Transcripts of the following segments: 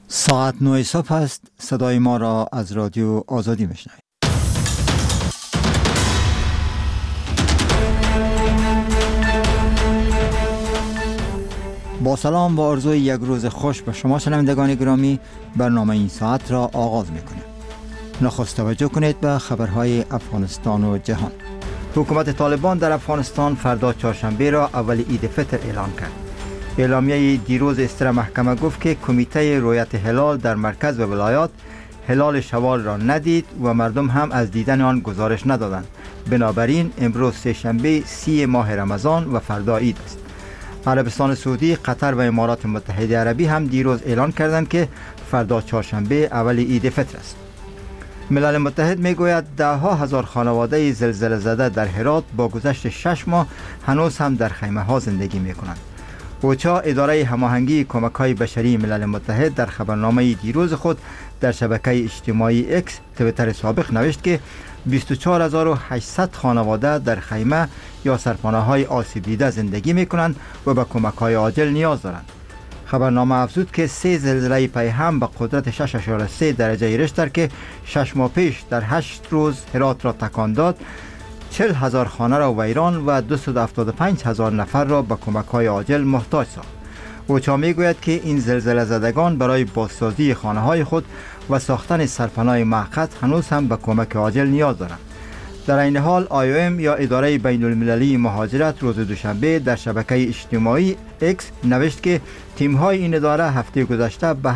ساعت 9 صبح است. صدای ما را از رادیو آزادی میشنوید. با سلام و آرزوی یک روز خوش به شما شنوندگان گرامی، برنامه این ساعت را آغاز میکنیم. نخست توجه کنید به خبرهای افغانستان و جهان. حکومت طالبان در افغانستان فردا چهارشنبه را اول عید فطر اعلان کرد. اعلامیه دیروز استر محکمه گفت که کمیته رؤیت هلال در مرکز و ولایات هلال شوال را ندید و مردم هم از دیدن آن گزارش ندادند. بنابراین امروز سه‌شنبه 30 ماه رمضان و فردا عید است. عربستان سعودی، قطر و امارات متحده عربی هم دیروز اعلان کردند که فردا چهارشنبه اول عید فطر است. ملل متحد میگوید ده‌ها هزار خانواده زلزله زده در هرات با گذشت 6 ماه هنوز هم در خیمه ها زندگی میکنند. اوچا، اداره هماهنگی کمک‌های بشری ملل متحد، در خبرنامه دیروز خود در شبکه اجتماعی اکس توییتر سابق نوشت که 24800 خانواده در خیمه یا سرپناه‌های آسیب دیده زندگی می‌کنند و به کمک‌های عاجل نیاز دارند. خبرنامه افزود که 3 زلزله پیهم به قدرت 6.3 درجه ریشتر که 6 ماه پیش در 8 روز هرات را تکان داد، 40,000 خانه را ویران و 275,000 نفر را به کمک‌های عاجل محتاج ساخت. اوچا میگوید که این زلزله زدگان برای بازسازی خانه‌های خود و ساختن سرپناه موقت هنوز هم به کمک عاجل نیاز دارند. در این حال IOM یا اداره بین المللی مهاجرت روز دوشنبه در شبکه اجتماعی اکس نوشت که تیم‌های این اداره هفته گذشته به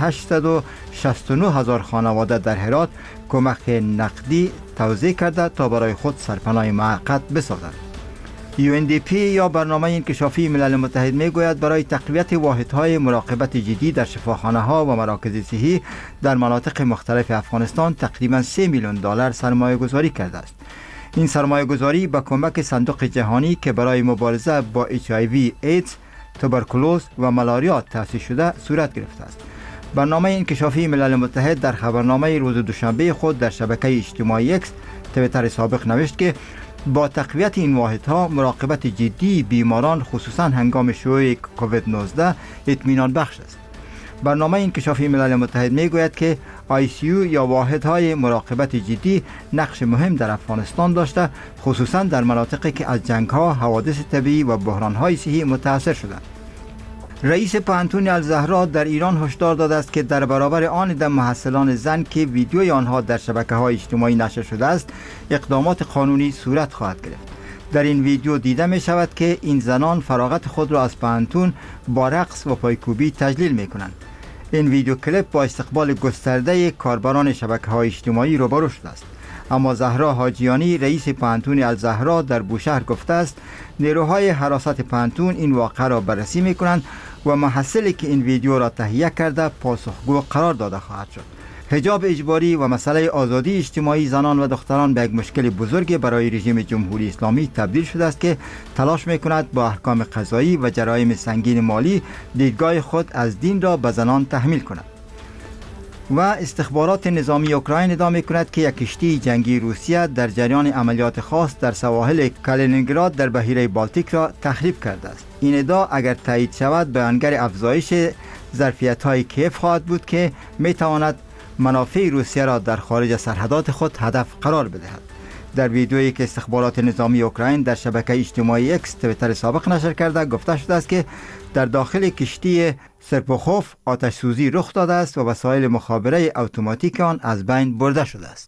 869,000 خانواده در هرات کمک نقدی توزیع کرده تا برای خود سرپناه موقت بسازند. UNDP یا برنامه انکشافی ملل متحد میگوید برای تقویت واحدهای مراقبت جدی در شفاخانه‌ها و مراکز صحی در مناطق مختلف افغانستان تقریباً 3 میلیون دلار سرمایه گذاری کرده است. این سرمایه گذاری با کمک صندوق جهانی که برای مبارزه با HIV، ایدز، توبرکولوز و ملاریا تأسیس شده صورت گرفته است. برنامه انکشافی ملل متحد در خبرنامه روز دوشنبه خود در شبکه اجتماعی اکس توییتر سابق نوشت که با تقویت این واحدها مراقبت جدی بیماران خصوصا هنگام شیوع کووید 19 اطمینان بخش است. برنامه انکشافی ملل متحد میگوید که ICU یا واحدهای مراقبت جدی نقش مهم در افغانستان داشته، خصوصا در مناطقی که از جنگ‌ها، حوادث طبیعی و بحران‌های صحی متاثر شدند. رئیس پانتون الزهرا در ایران هشدار داده است که در برابر آن عده محصلان زن که ویدیوی آنها در شبکه‌های اجتماعی نشر شده است، اقدامات قانونی صورت خواهد گرفت. در این ویدیو دیده می شود که این زنان فراغت خود را از پانتون با رقص و پایکوبی تجلیل می کنند. این ویدیو کلیپ با استقبال گسترده کاربران شبکه‌های اجتماعی روبرو شده است. اما زهرا حاجیانی، رئیس پانتون الزهرا در بوشهر گفته است نیروهای حراست پانتون این واقعه را بررسی می کنند و محصلی که این ویدیو را تهیه کرده پاسخگو قرار داده خواهد شد. حجاب اجباری و مسئله آزادی اجتماعی زنان و دختران به یک مشکل بزرگ برای رژیم جمهوری اسلامی تبدیل شده است که تلاش می‌کند با احکام قضایی و جرایم سنگین مالی دیدگاه خود از دین را به زنان تحمیل کند. و استخبارات نظامی اوکراین ادعا می‌کند که یک کشتی جنگی روسیه در جریان عملیات خاص در سواحل کالینینگراد در بحیره بالتیک را تخریب کرده است. این ادعا اگر تایید شود بیانگر افزایش ظرفیت‌های کیف خواهد بود که می‌تواند منافع روسیه را در خارج سرحدات خود هدف قرار بدهد. در ویدیویی که استخبارات نظامی اوکراین در شبکه اجتماعی اکس توییتر سابق نشر کرده گفته شده است که در داخل کشتی سرپوخوف آتش سوزی رخ داده است و وسایل مخابره اتوماتیک آن از بین برده شده است.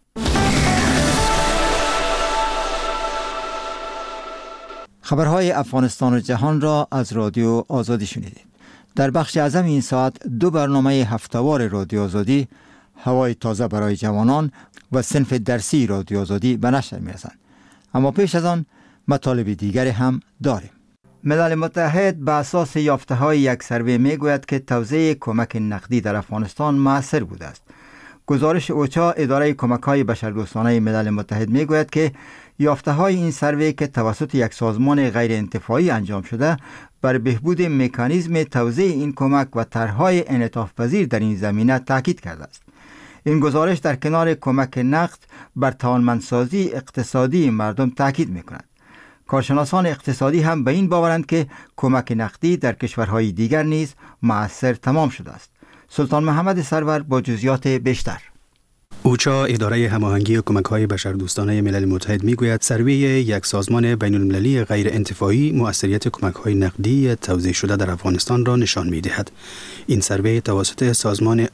خبرهای افغانستان و جهان را از رادیو آزادی شنیدید. در بخش اعظم این ساعت 2 برنامه هفته‌وار رادیو آزادی، هوای تازه برای جوانان و صنف درسی رادیو آزادی به نشر می‌رسند. اما پیش از آن مطالب دیگری هم داریم. ملل متحد به اساس یافته‌های یک سروی میگوید که توزیع کمک نقدی در افغانستان مؤثر بوده است. گزارش اوچا، اداره کمک‌های بشردوستانه ملل متحد میگوید که یافته‌های این سروی که توسط یک سازمان غیر انتفاعی انجام شده بر بهبود مکانیزم توزیع این کمک و طرح‌های انعطاف پذیر در این زمینه تاکید کرده است. این گزارش در کنار کمک نقد بر توانمندسازی اقتصادی مردم تاکید می‌کند. کارشناسان اقتصادی هم به این باورند که کمک نقدی در کشورهای دیگر نیز مؤثر تمام شده است. سلطان محمد سرور با جزئیات بیشتر. اوچا اداره هماهنگی کمک‌های بشردوستانه ملل متحد میگوید سروی یک سازمان بین‌المللی غیر انتفاعی مؤثریت کمک‌های نقدی توزیع شده در افغانستان را نشان می‌دهد. این سروی توسط سازمان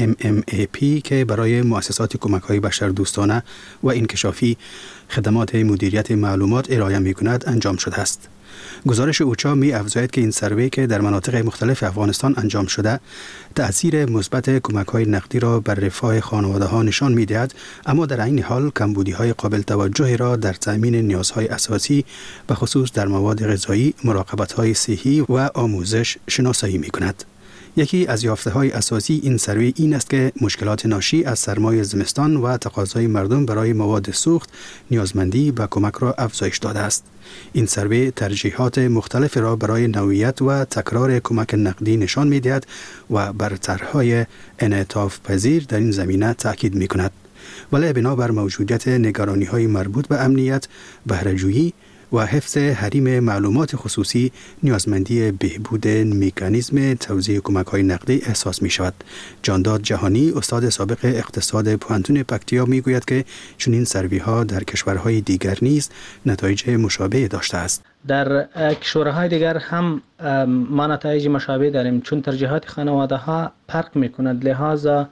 IMMAP که برای مؤسسات کمک‌های بشردوستانه و انکشافی خدمات مدیریت معلومات ارائه می‌کند انجام شده است. گزارش اوچا می افزاید که این سروی که در مناطق مختلف افغانستان انجام شده تأثیر مثبت کمک‌های نقدی را بر رفاه خانواده‌ها نشان می‌دهد، اما در عین حال کمبودی‌های قابل توجهی را در تأمین نیازهای اساسی به خصوص در مواد غذایی، مراقبت‌های صحی و آموزش شناسایی می‌کند. یکی از یافته‌های اساسی این سروی این است که مشکلات ناشی از سرمای زمستان و تقاضای مردم برای مواد سوخت نیازمندی به کمک را افزایش داده است. این سروی ترجیحات مختلف را برای نوعیت و تکرار کمک نقدی نشان می‌دهد و بر طرح‌های انعطاف پذیر در این زمینه تاکید می‌کند. ولی بنابر موجودیت نگرانی‌های مربوط به امنیت، بهره‌جویی و حفظ حریم معلومات خصوصی نیازمندی بهبود مکانیزم توزیع کمک‌های نقدی احساس می‌شود. جانداد جهانی استاد سابق اقتصاد پوهنتون پکتیا می‌گوید که چنین سروی‌ها در کشورهای دیگر نیز نتایج مشابه داشته است. در کشورهای دیگر هم ما نتایج مشابه داریم، چون ترجیحات خانواده‌ها فرق می‌کند، لذا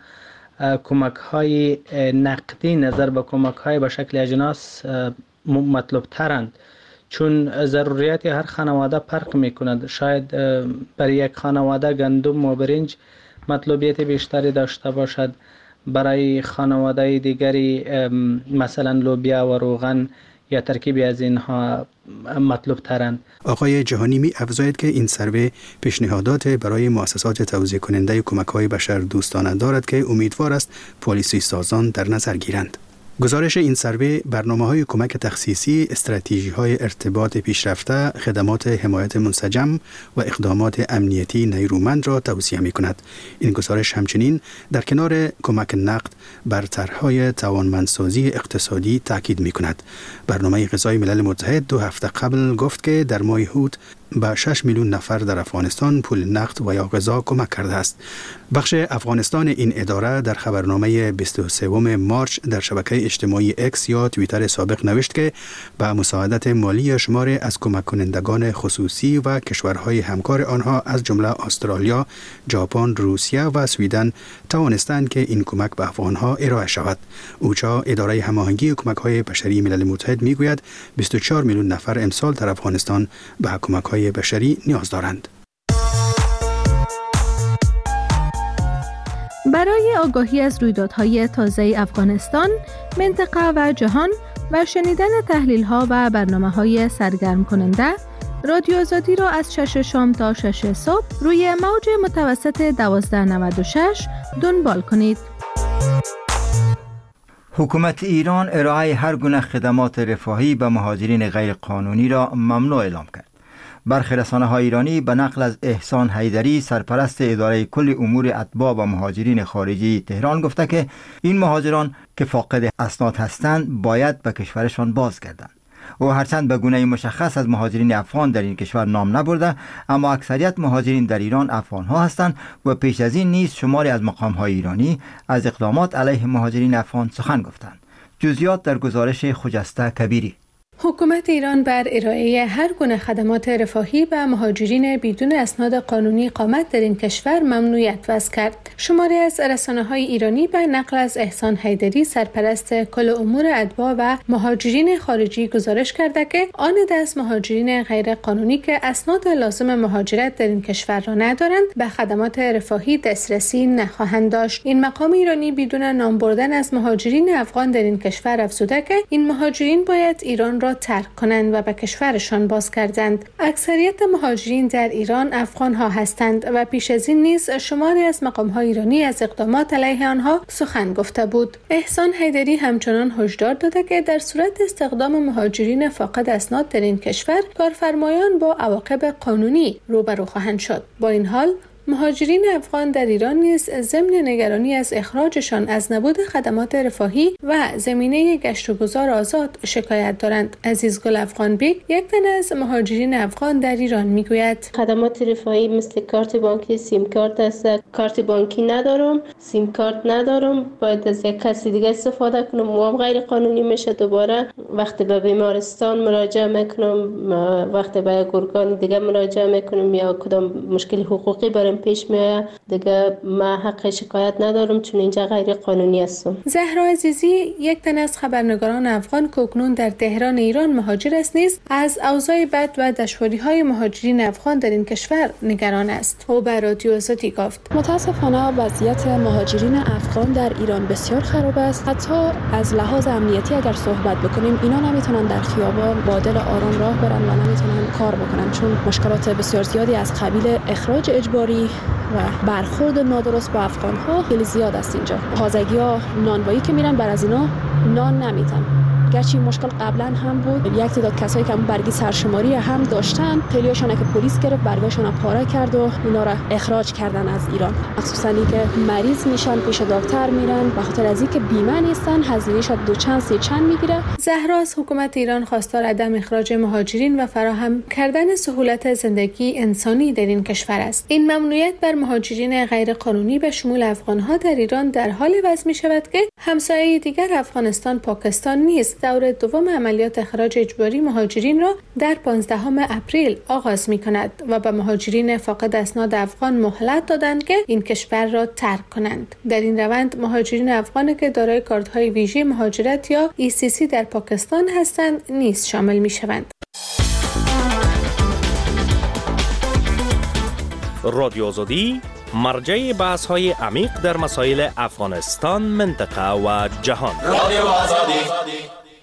کمک‌های نقدی نظر به کمک‌های به شکل اجناس مطلوب ترند، چون ضروریات هر خانواده فرق میکند. شاید برای یک خانواده گندم و برنج مطلوبیت بیشتری داشته باشد، برای خانواده دیگری مثلا لوبیا و روغن یا ترکیبی از اینها مطلوب ترند. آقای جهانی می افزاید که این سروی پیشنهادات برای مؤسسات توزیع کننده کمک‌های بشردوستانه دارد که امیدوار است پالیسی سازان در نظر گیرند. گزارش این سروی برنامه‌های کمک تخصیصی، استراتژی‌های ارتباط پیشرفته، خدمات حمایت منسجم و اقدامات امنیتی نیرومند را توصیه می‌کند. این گزارش همچنین در کنار کمک نقد بر طرح‌های توانمندسازی اقتصادی تاکید می‌کند. برنامه غذای ملل متحد 2 هفته قبل گفت که در ماه هوت به 6 میلیون نفر در افغانستان پول نقد و یا غذا کمک کرده است. بخش افغانستان این اداره در خبرنامه 23 مارچ در شبکه اجتماعی اکس یا توییتر سابق نوشت که به مساعدت مالی شماری از کمک کنندگان خصوصی و کشورهای همکار آنها از جمله استرالیا، ژاپن، روسیه و سویدن توانستند که این کمک به افغانها ارائه شود. اوچا اداره هماهنگی کمک‌های بشری ملل متحد میگوید 24 میلیون نفر امسال در افغانستان به کمک‌های بشری نیاز دارند. برای آگاهی از رویدادهای تازه افغانستان، منطقه و جهان و شنیدن تحلیل‌ها و برنامه‌های سرگرم کننده، رادیو آزادی را از 6 شام تا 6 صبح روی موج متوسط 1296 دنبال کنید. حکومت ایران ارائه هر گونه خدمات رفاهی به مهاجرین غیر قانونی را ممنوع اعلام کرد. برخی رسانه‌های ایرانی به نقل از احسان حیدری سرپرست اداره کل امور اتباع و مهاجرین خارجی تهران گفته که این مهاجران که فاقد اسناد هستند باید به کشورشان بازگردند. او هرچند به گونه مشخص از مهاجرین افغان در این کشور نام نبرده، اما اکثریت مهاجرین در ایران افغان‌ها هستند و پیش از این نیز شماری از مقام‌های ایرانی از اقدامات علیه مهاجرین افغان سخن گفتند. جزئیات در گزارش خجسته کبیری. حکومت ایران بر ارائه هر گونه خدمات رفاهی به مهاجرین بدون اسناد قانونی اقامت در این کشور ممنوعیت وضع کرد. شماری از رسانه‌های ایرانی به نقل از احسان حیدری سرپرست کل امور اتباع و مهاجرین خارجی گزارش کرده که آن دست مهاجرین غیر قانونی که اسناد لازم مهاجرت در این کشور را ندارند به خدمات رفاهی دسترسی نخواهند داشت. این مقام ایرانی بدون نام بردن از مهاجرین افغان در این کشور افزوده که این مهاجرین باید ایران را ترک کنند و به کشورشان بازگردند. اکثریت مهاجرین در ایران افغان ها هستند و پیش از این نیز شماری از مقام های ایرانی از اقدامات علیه آنها سخن گفته بود. احسان حیدری همچنان هشدار داده که در صورت استخدام مهاجرین فاقد اسناد در این کشور کارفرمایان با عواقب قانونی روبرو خواهند شد. با این حال مهاجرین افغان در ایران نیز ضمن نگرانی از اخراجشان از نبود خدمات رفاهی و زمینه گشت و گذار آزاد شکایت دارند. عزیزگل افغان بیگ یک تن از مهاجرین افغان در ایران میگوید خدمات رفاهی مثل کارت بانکی، سیم کارت است. کارت بانکی ندارم، سیم کارت ندارم، باید از یک کسی دیگه استفاده کنم، موام غیر قانونی میشه. دوباره وقتی به بیمارستان مراجعه میکنم، وقتی به گرگان دیگه مراجعه میکنم یا کدام مشکل حقوقی برام پیش میاد، دیگه ما حق شکایت ندارم چون اینجا غیر قانونی هستم. زهرا عزیزی یک تن از خبرنگاران افغان که اکنون در تهران ایران مهاجر است نیز از اوضاع بد و دشواری‌های مهاجرین افغان در این کشور نگران است. او به رادیو آزادی گفت: متاسفانه وضعیت مهاجرین افغان در ایران بسیار خراب است. حتی از لحاظ امنیتی اگر صحبت بکنیم، اینا نمیتونن در خیابان با دل آرام راه برن و نمیتونن کار بکنن، چون مشکلات بسیار زیادی از قبیل اخراج اجباری و برخورد نادرست با افغان‌ها خیلی زیاد است. اینجا تازگی‌ها نانوایی که میرن بر از اینا نان نمیتن. گرچه این مشکل قبلا هم بود، یک تعداد کسایی که برگی سرشماری هم داشتن، خیلی‌هاشون که پلیس گرفت برگاشون پاره کرد و اینا را اخراج کردن از ایران. مخصوصا اینکه مریض میشن پیش دکتر میرن، به خاطر از اینکه بیمه نیستن هزینه‌اش دو چند سه چند میگیره. زهرا از حکومت ایران خواستار عدم اخراج مهاجرین و فراهم کردن سهولت زندگی انسانی در این کشور است. این ممنوعیت بر مهاجرین غیر قانونی به شمول افغان‌ها در ایران در حال وضع می‌شود که همسایه دیگر افغانستان پاکستان نیز دور دوم عملیات اخراج اجباری مهاجرین را در 15 اپریل آغاز می‌کند و به مهاجرین فاقد اسناد افغان مهلت دادند که این کشور را ترک کنند. در این روند مهاجرین افغان که دارای کارت‌های ویژه مهاجرت یا ECC در پاکستان هستند نیز شامل می‌شوند. رادیو آزادی مرجع بحث‌های عمیق در مسائل افغانستان، منطقه و جهان. رادیو آزادی.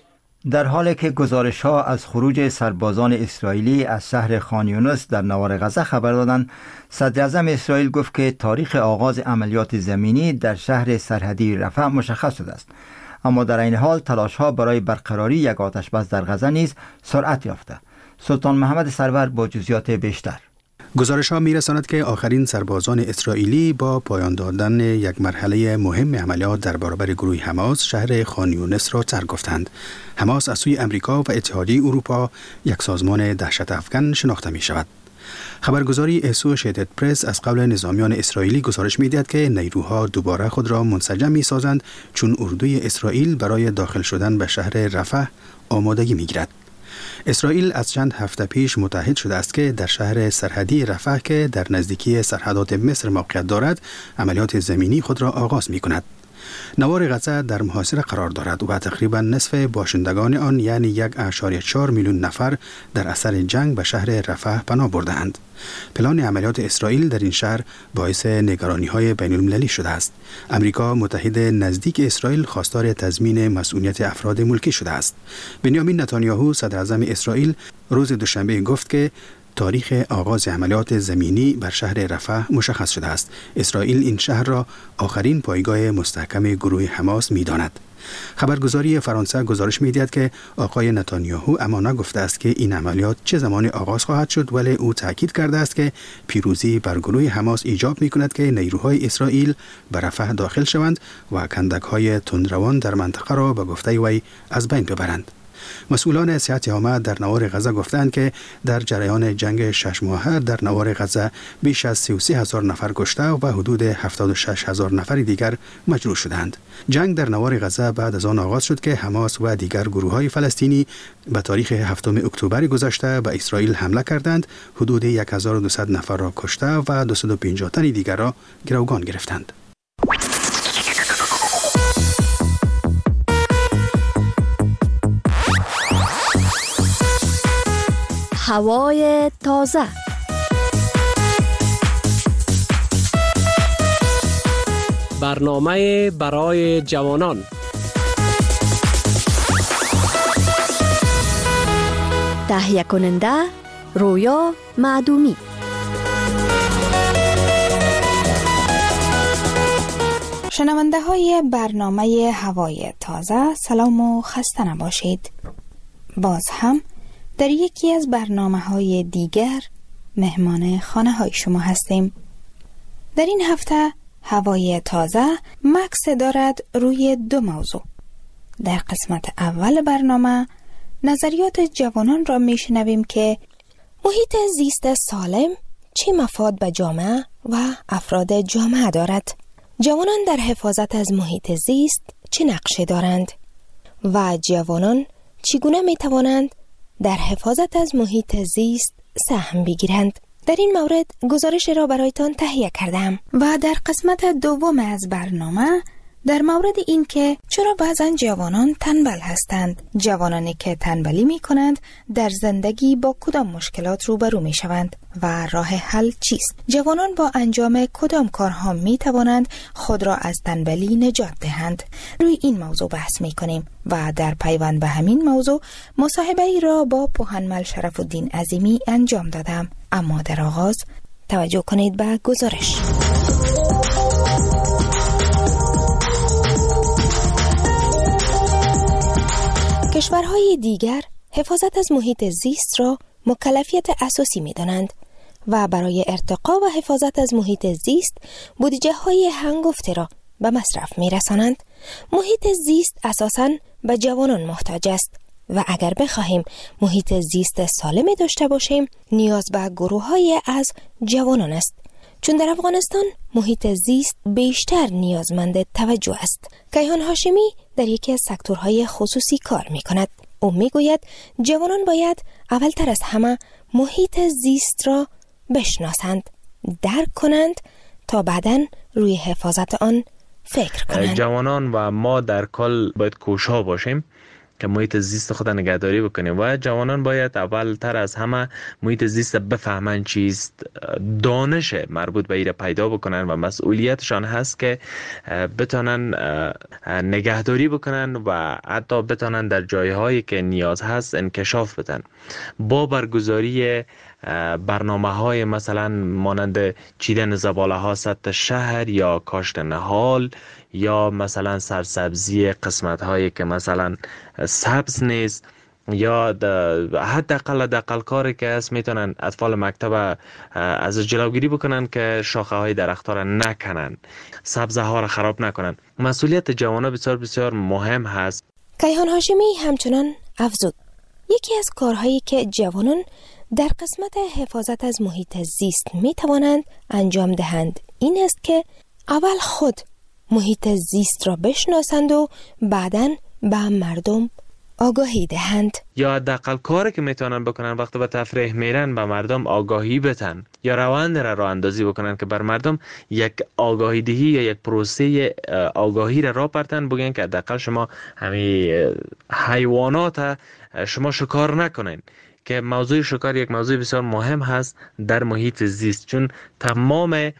در حالی که گزارش‌ها از خروج سربازان اسرائیلی از شهر خان یونس در نوار غزه خبر دادند، صدر اعظم اسرائیل گفت که تاریخ آغاز عملیات زمینی در شهر سرحدی رفح مشخص شده است، اما در این حال تلاش‌ها برای برقراری یک آتش بس در غزه نیز سرعت یافته. سلطان محمد سرور با جزئیات بیشتر. گزارش‌ها می‌رساند که آخرین سربازان اسرائیلی با پایان دادن یک مرحله مهم عملیات در برابر گروه حماس شهر خان یونس را ترک گفتند. حماس از سوی امریکا و اتحادیه اروپا یک سازمان دهشت افکن شناخته می‌شود. خبرگزاری اسوشیتد پرس از قبل نظامیان اسرائیلی گزارش می‌دهد که نیروها دوباره خود را منسجم می‌سازند چون اردوی اسرائیل برای داخل شدن به شهر رفح آمادگی می‌گیرد. اسرائیل از چند هفته پیش متحد شده است که در شهر سرحدی رفح که در نزدیکی سرحدات مصر موقعیت دارد عملیات زمینی خود را آغاز می کند. نوار غزه در محاصره قرار دارد و تقریبا نصف باشندگان آن یعنی 1.4 میلیون نفر در اثر جنگ به شهر رفح پناه برده‌اند. پلان عملیات اسرائیل در این شهر باعث نگرانی‌های بین‌المللی شده است. امریکا متحد نزدیک اسرائیل خواستار تضمین مسئولیت افراد ملکی شده است. بنیامین نتانیاهو صدر اعظم اسرائیل روز دوشنبه گفت که تاریخ آغاز عملیات زمینی بر شهر رفح مشخص شده است. اسرائیل این شهر را آخرین پایگاه مستحکم گروه حماس می‌داند. خبرگزاری فرانسه گزارش می‌دهد که آقای نتانیاهو اما نگفته است که این عملیات چه زمانی آغاز خواهد شد، ولی او تاکید کرده است که پیروزی بر گروه حماس ایجاب می‌کند که نیروهای اسرائیل به رفح داخل شوند و کندک‌های تندروان در منطقه را به گفته وی از بین ببرند. مسئولان صحت عامه در نوار غزه گفتند که در جریان جنگ 6 ماهه در نوار غزه بیش از 33,000 نفر کشته و حدود 76,000 نفر دیگر مجروح شدند. جنگ در نوار غزه بعد از آن آغاز شد که حماس و دیگر گروه‌های فلسطینی به تاریخ 7 اکتبر گذشته به اسرائیل حمله کردند، حدود 1200 نفر را کشته و 250 تن دیگر را گروگان گرفتند. هوای تازه. برنامه برای جوانان. تهیه کننده رویا معدومی. شنونده های برنامه هوای تازه، سلام و خسته نباشید. باز هم در یکی از برنامه‌های دیگر مهمان خانه های شما هستیم. در این هفته هوای تازه مکس دارد روی دو موضوع. در قسمت اول برنامه نظریات جوانان را میشنویم که محیط زیست سالم چه مفاد به جامعه و افراد جامعه دارد. جوانان در حفاظت از محیط زیست چه نقشی دارند و جوانان چگونه می توانند در حفاظت از محیط زیست سهم بگیرند. در این مورد گزارش را برایتان تهیه کردم و در قسمت دوم از برنامه در مورد این که چرا بعضن جوانان تنبل هستند، جوانانی که تنبلی می کنند در زندگی با کدام مشکلات روبرو می شوند و راه حل چیست؟ جوانان با انجام کدام کارها می توانند خود را از تنبلی نجات دهند؟ روی این موضوع بحث می کنیم و در پیوند به همین موضوع مصاحبه ای را با پوهنمل شرف الدین عظیمی انجام دادم. اما در آغاز توجه کنید به گزارش. کشورهای دیگر حفاظت از محیط زیست را مکلفیت اساسی می دانند و برای ارتقا و حفاظت از محیط زیست بودجه های هنگفته را به مصرف می رسانند. محیط زیست اساساً به جوانان محتاج است و اگر بخواهیم محیط زیست سالمی داشته باشیم نیاز به گروه‌های از جوانان است، چون در افغانستان محیط زیست بیشتر نیازمند توجه است. کیهان هاشمی در یکی از سکتورهای خصوصی کار می کند. او می گوید جوانان باید اولتر از همه محیط زیست را بشناسند، درک کنند تا بعداً روی حفاظت آن فکر کنند. جوانان و ما در کل باید کوشا باشیم که محیط زیست خود نگهداری بکنیم و جوانان باید اولتر از همه محیط زیست بفهمن چیست، دانش مربوط به ایره پیدا بکنن و مسئولیتشان هست که بتونن نگهداری بکنن و حتی بتونن در جایهایی که نیاز هست انکشاف بدن. با برگزاری برنامه‌های مثلا مانند چیدن زباله ها سطح شهر یا کاشت نهال یا مثلا سرسبزی قسمت هایی که مثلا سبز نیست یا حداقل کاری که هست میتونن اطفال مکتب از جلوگیری بکنن که شاخه های درخت ها را نکنن، سبزه ها را خراب نکنن. مسئولیت جوانان بسیار بسیار مهم هست. کیهان هاشمی همچنان افزود یکی از کارهایی که جوانان در قسمت حفاظت از محیط زیست می توانند انجام دهند این است که اول خود محیط زیست را بشناسند و بعداً به مردم آگاهی دهند. یا حداقل کاری که میتونن بکنن وقتی به تفریح میرن به مردم آگاهی بدن یا روند را راه اندازی بکنن که بر مردم یک آگاهی دهی یا یک پروسه آگاهی را برتن، بگن که حداقل شما همین حیوانات شما شکار نکنین، که موضوع شکار یک موضوع بسیار مهم هست در محیط زیست، چون تمام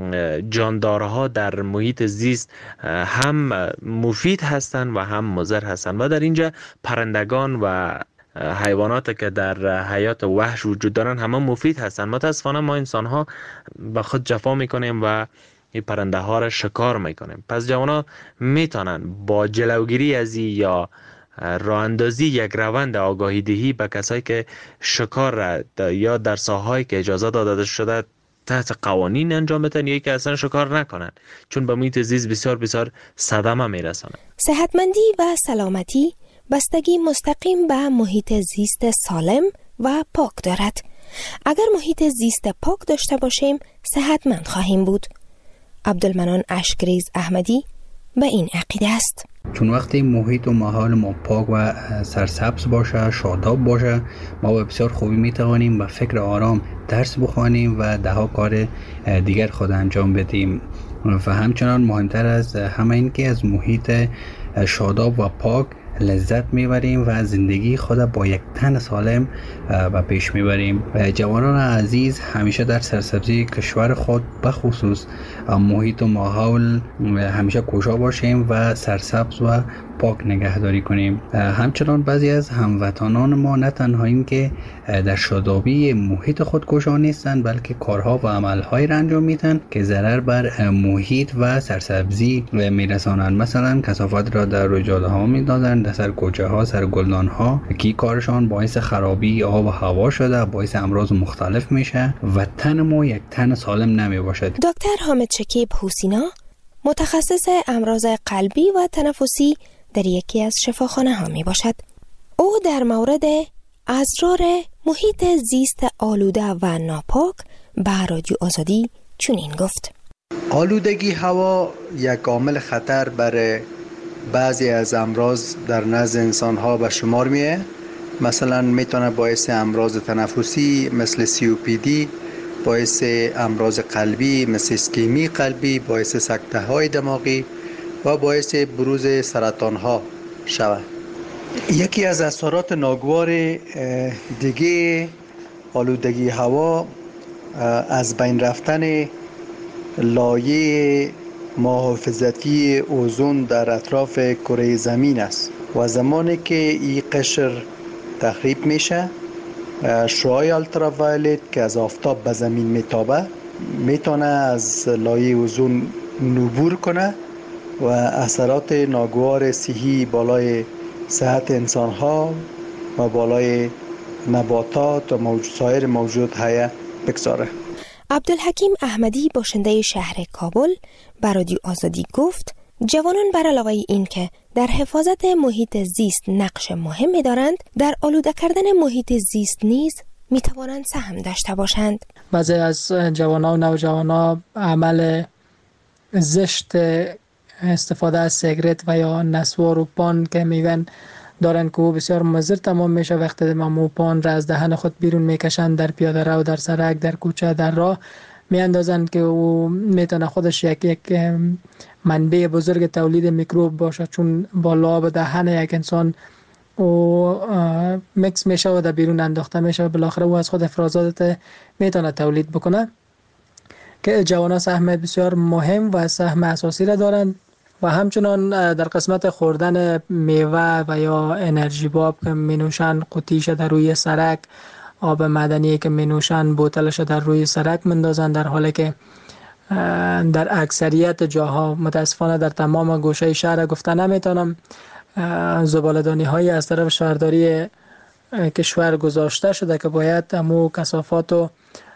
جاندارها در محیط زیست هم مفید هستند و هم مضر هستند و در اینجا پرندگان و حیوانات که در حیات وحش وجود دارن همه مفید هستند. متاسفانه ما انسان ها به خود جفا میکنیم و این پرنده ها را شکار میکنیم. پس جوانا میتونن با جلوگیری از یا راه اندازی یک روند آگاهی دهی به کسایی که شکار را یا در ساحه‌ای که اجازه داده شده تحت قوانین انجام بدن یا که اصلا شکار نکنن، چون به محیط زیست بسیار بسیار صدمه میرسانه. صحتمندی و سلامتی بستگی مستقیم به محیط زیست سالم و پاک دارد. اگر محیط زیست پاک داشته باشیم صحتمند خواهیم بود. عبدالمنان اشکریز احمدی به این عقیده است. چون وقتی محیط و ماحول ما پاک و سرسبز باشه، شاداب باشه، ما به بسیار خوبی میتوانیم با فکر آرام درس بخوانیم و دهها کار دیگر خود انجام بدیم. و همچنان مهمتر از همه این که از محیط شاداب و پاک لذت میبریم و زندگی خود با یک تن سالم به پیش میبریم. جوانان عزیز همیشه در سرسبزی کشور خود بخصوص محیط و ماحول همیشه کوشا باشیم و سرسبز و پاک نگهداری کنیم. همچنان بعضی از هموطنان ما نه تنها این که در شادابی محیط خود کوشا نیستند بلکه کارها و عملهایی را انجام میدن که ضرر بر محیط و سرسبزی میرسانند. مثلا کثافت را در رویدادها میندازند، در سر کوچه ها، سر گلدان ها که کارشان باعث خرابی آب و هوا شده، باعث امراض مختلف میشه و تن ما یک تن سالم نمی باشد. دکتر حامد شکیب حسینا متخصص امراض قلبی و تنفسی در یکی از شفاخانه ها می باشد. او در مورد اسرار محیط زیست آلوده و ناپاک به رادیو آزادی چنین گفت: آلودگی هوا یک عامل خطر برای بعضی از امراض در نزد انسان ها به شمار میه. مثلا میتونه باعث امراض تنفسی مثل COPD، باعث امراض قلبی مثل اسکمی قلبی، باعث سکته های دماغی و باعث بروز سرطان ها شود. یکی از اثرات ناگوار دیگه آلودگی هوا از بین رفتن لایه محافظتی اوزون در اطراف کره زمین است و زمانی که این قشر تخریب میشه، شعاع التراوایلت که از آفتاب به زمین میتابه میتونه از لایه اوزون عبور کنه و اثرات ناگوار صحی بالای صحت انسان ها و بالای نباتات و سایر موجودات حیه بگذاره. عبدالحکیم احمدی باشنده شهر کابل به رادیو آزادی گفت جوانان بر علاوه این که در حفاظت محیط زیست نقش مهمی دارند، در آلوده کردن محیط زیست نیز می توانند سهم داشته باشند. بعضی از جوانان و نوجوانان عمل زشت استفاده از سیگرت و یا نسوار و پان که میگن دارن که او بسیار مضر تمام میشه. وقتی مو پان را از دهن خود بیرون میکشند در پیاده رو، در سرک، در کوچه، در راه میاندازند که او میتونه خودش یک منبع بزرگ تولید میکروب باشه، چون با لعاب دهن یک انسان او مکس میشه و در بیرون انداخته میشه و بالاخره او از خود افرازات میتونه تولید بکنه. که جوانان سهم بسیار مهم و سهم اساسی را دارند و همچنان در قسمت خوردن میوه و یا انرژی باب که مینوشن، قوطیش در روی سرک، آب معدنی که مینوشن بوتلش در روی سرک مندازن، در حالی که در اکثریت جاها متاسفانه در تمام گوشه شهر گفته نمیتونم زباله‌دانی هایی از طرف شهرداری کشور گذاشته شده که باید همو کثافات و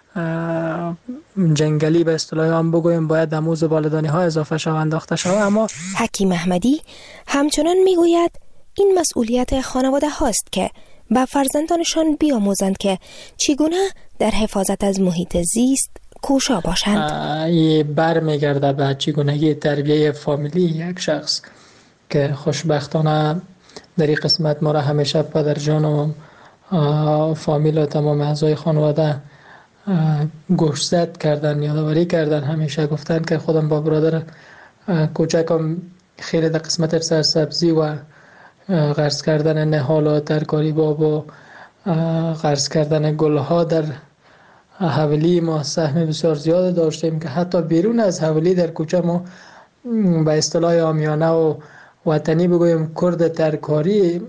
جنگلی به اصطلاح هم بگویم باید دمو زباله‌دانی ها اضافه شود، انداخته شود. اما حکیم احمدی همچنان میگوید این مسئولیت خانواده هاست که به فرزندانشان بیاموزند که چگونه در حفاظت از محیط زیست کوشا باشند. این برمیگرده به چگونگی تربیه فامیلی یک شخص که خوشبختانه در این قسمت ما را همیشه پدرجان و فامیل و تمام اعضای خانواده گوشزد کردن، یادآوری کردن، همیشه گفتن که خودم با برادر کوچکم خیلی در قسمت سرسبزی و غرس کردن نهال و ترکاری باب و غرس کردن گلها در حولی ما سهم بسیار زیاد داشتیم که حتی بیرون از حولی در کوچه ما به اصطلاح عامیانه و وطنی بگویم کرد ترکاری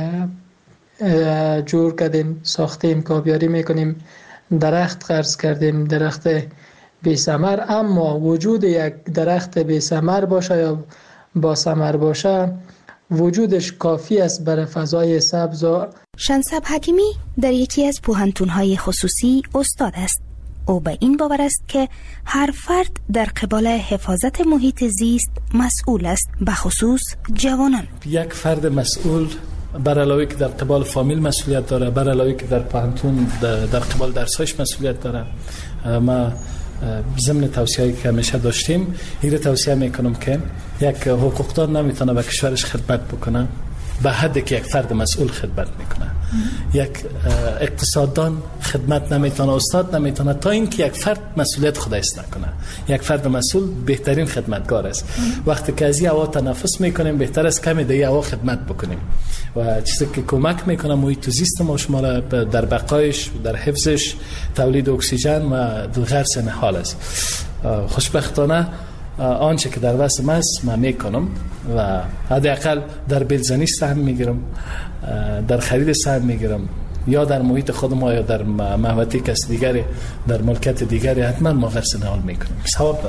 جور کردیم، ساختیم، کابیاری میکنیم، درخت غرس کردیم، درخت بی ثمر. اما وجود یک درخت بی ثمر باشه یا با ثمر باشه وجودش کافی است برای فضای سبز. شنسب حکیمی در یکی از پوهنتون‌های خصوصی استاد است. او به این باور است که هر فرد در قبال حفاظت محیط زیست مسئول است، به خصوص جوانان. یک فرد مسئول بر علاوه که در قبال فامیل مسئولیت داره، بر علاوه که در پوهنتون در قبال درسایش مسئولیت داره. ما ضمن توصیه‌ای که همیشه داشتیم این رو توصیه میکنم که یک حقوقدان نمیتونه به کشورش خدمت بکنه به حدی که یک فرد مسئول خدمت میکنه. یک اقتصاددان خدمت نمیتونه، استاد نمیتونه تا اینکه یک فرد مسئولیت خودش نکنه. یک فرد مسئول بهترین خدمتگار است. وقتی که از این هوا تنفس میکنیم بهتر است کمی دیگه هوا خدمت بکنیم و چیزی که کمک میکنه محیط زیست ما شما در بقایش، در حفظش، تولید اکسیژن و غرس نهال است. خوشبختانه آنچه که در وسم است من میکنم و حداقل در بلزنی سهم میگیرم، در خرید سهم میگیرم، یا در محیط خودم یا در محوطه کس دیگری، در ملکت دیگری حتما ما غرس نهال میکنیم. ثواب داره.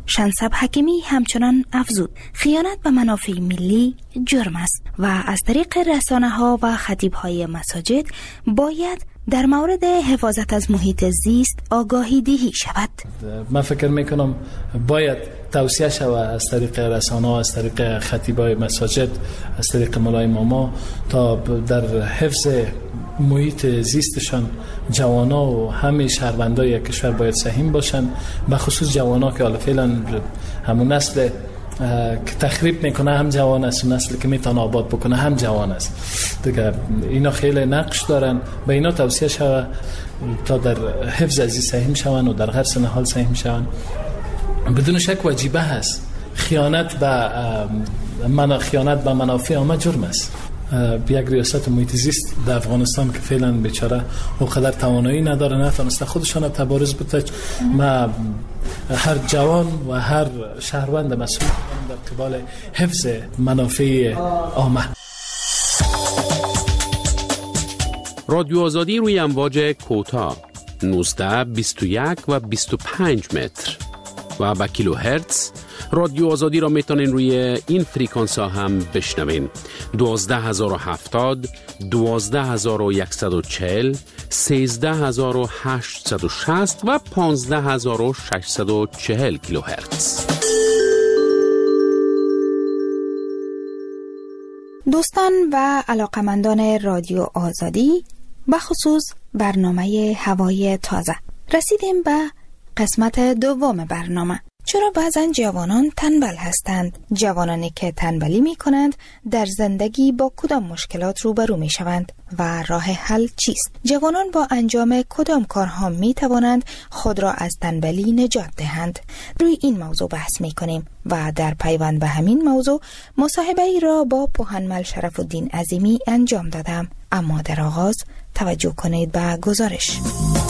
شنسب حکیمی همچنان افزود خیانت به منافع ملی جرم است و از طریق رسانه‌ها و خطیب‌های مساجد باید در مورد حفاظت از محیط زیست آگاهی دهی شود. من فکر میکنم باید توصیه شود از طریق رسانه‌ها، از طریق خطیبای مساجد، از طریق مولای ماما تا در حفظ محیط زیستشان جوانا و همه شهروندای کشور باید سهم باشند، به خصوص جوانا که حالا فعلا همون نسل که تخریب میکنه هم جوان است و نسلی که میتونه آباد بکنه هم جوان است دیگه. اینا خیلی نقش دارن، به اینا توصیه شود تا در حفظ ازی سهم شون و در هر سن حال سهم شون. بدون شک واجبه هست. خیانت به منافع عامه جرم است. یک ریاست محیط زیست در افغانستان که فعلا بیچاره اونقدر توانایی نداره، نتونسته خودشان تبارز بده. ما هر جوان و هر شهروند مسئول در قبال حفظ منافع عامه. رادیو آزادی روی امواج کوتاه 19، 21 و 25 متر و با کیلو هرتز. رادیو آزادی را میتونین روی این فریکانس ها هم بشنوین: 12070، 12140، 13860 و 15640 کیلو هرتز. دوستان و علاقمندان رادیو آزادی، بخصوص برنامه هوای تازه، رسیدیم به قسمت دوم برنامه. چرا بعضا جوانان تنبل هستند؟ جوانانی که تنبلی می کنند در زندگی با کدام مشکلات روبرو می شوند و راه حل چیست؟ جوانان با انجام کدام کارها می توانند خود را از تنبلی نجات دهند؟ روی این موضوع بحث می کنیم و در پیوند به همین موضوع مصاحبه ای را با پوهنمل شرف الدین عظیمی انجام دادم. اما در آغاز توجه کنید به گزارش.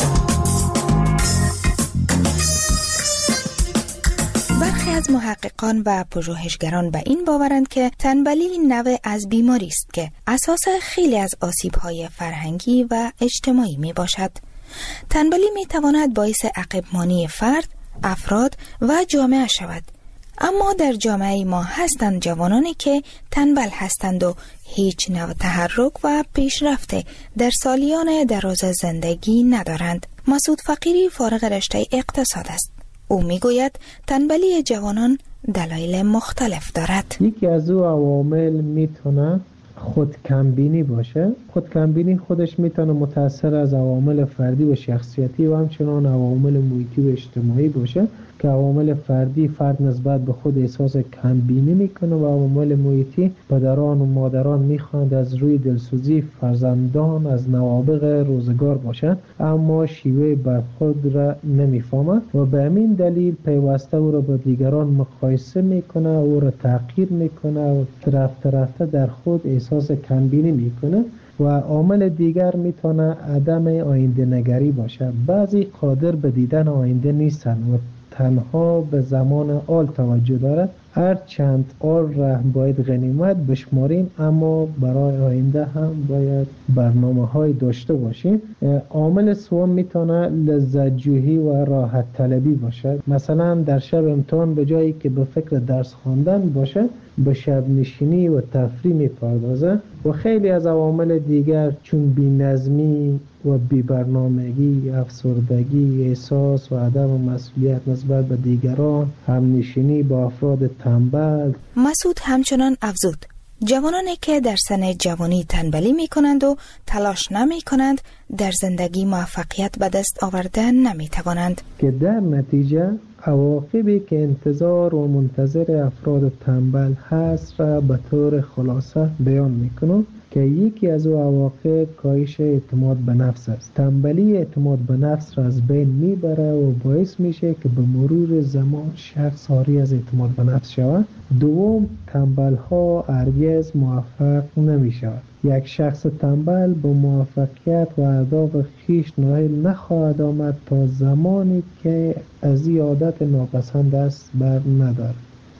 برخی از محققان و پژوهشگران به این باورند که تنبلی نوع از بیماری است که اساس خیلی از آسیب‌های فرهنگی و اجتماعی می باشد. تنبلی می تواند باعث عقب‌مانی فرد، افراد و جامعه شود. اما در جامعه ما هستند جوانانی که تنبل هستند و هیچ نوع تحرک و پیشرفت در سالیان دراز زندگی ندارند. مسعود فقیری فارغ رشته اقتصاد است. او میگوید تنبلی جوانان دلایل مختلف دارد. یکی از او عوامل میتونه خودکمبینی باشه. خودکمبینی خودش میتونه متأثر از عوامل فردی و شخصیتی و همچنان عوامل محیطی و اجتماعی باشه که عوامل فردی فرد نسبت به خود احساس کمبینی میکنه و عوامل محیطی پدران و مادران میخواند از روی دلسوزی فرزندان از نوابغ روزگار باشند، اما شیوه برخورد را نمیفهمند و به همین دلیل پیوسته او را با دیگران مقایسه میکنه، او را تحقیر میکنه و رفته در خود احساس کمبینی میکنه. و عامل دیگر میتونه عدم آینده نگری باشه. بعضی قادر به دیدن آینده نیستن و تنها به زمان آل توجه دارد. هر چند آل را باید غنیمت بشماریم، اما برای آینده هم باید برنامه‌های داشته باشیم. عامل سوم میتونه لذت جویی و راحت طلبی باشه. مثلا در شب امتحان به جایی که به فکر درس خواندن باشه به شب نشینی و تفریح میپردازه. و خیلی از عوامل دیگر چون بی‌نظمی و بی‌برنامگی، افسردگی، احساس و عدم مسئولیت نسبت به دیگران، همنشینی با افراد تنبل. مسعود همچنان افزود جوانانی که در سن جوانی تنبلی می کنند و تلاش نمی کنند در زندگی موفقیت به دست آوردن نمی توانند، که در نتیجه عواقبی که انتظار و منتظر افراد تنبل هست را به طور خلاصه بیان می کنم که یکی از او عواقب کاهش اعتماد به نفس است. تنبلی اعتماد به نفس را از بین میبره و باعث میشه که به مرور زمان شخص عاری از اعتماد به نفس شود. دوم، تنبل ها هرگز موفق نمی شود. یک شخص تنبل به موفقیت و اهداف خویش نائل نخواهد آمد تا زمانی که از این عادت ناپسند است بر ندارد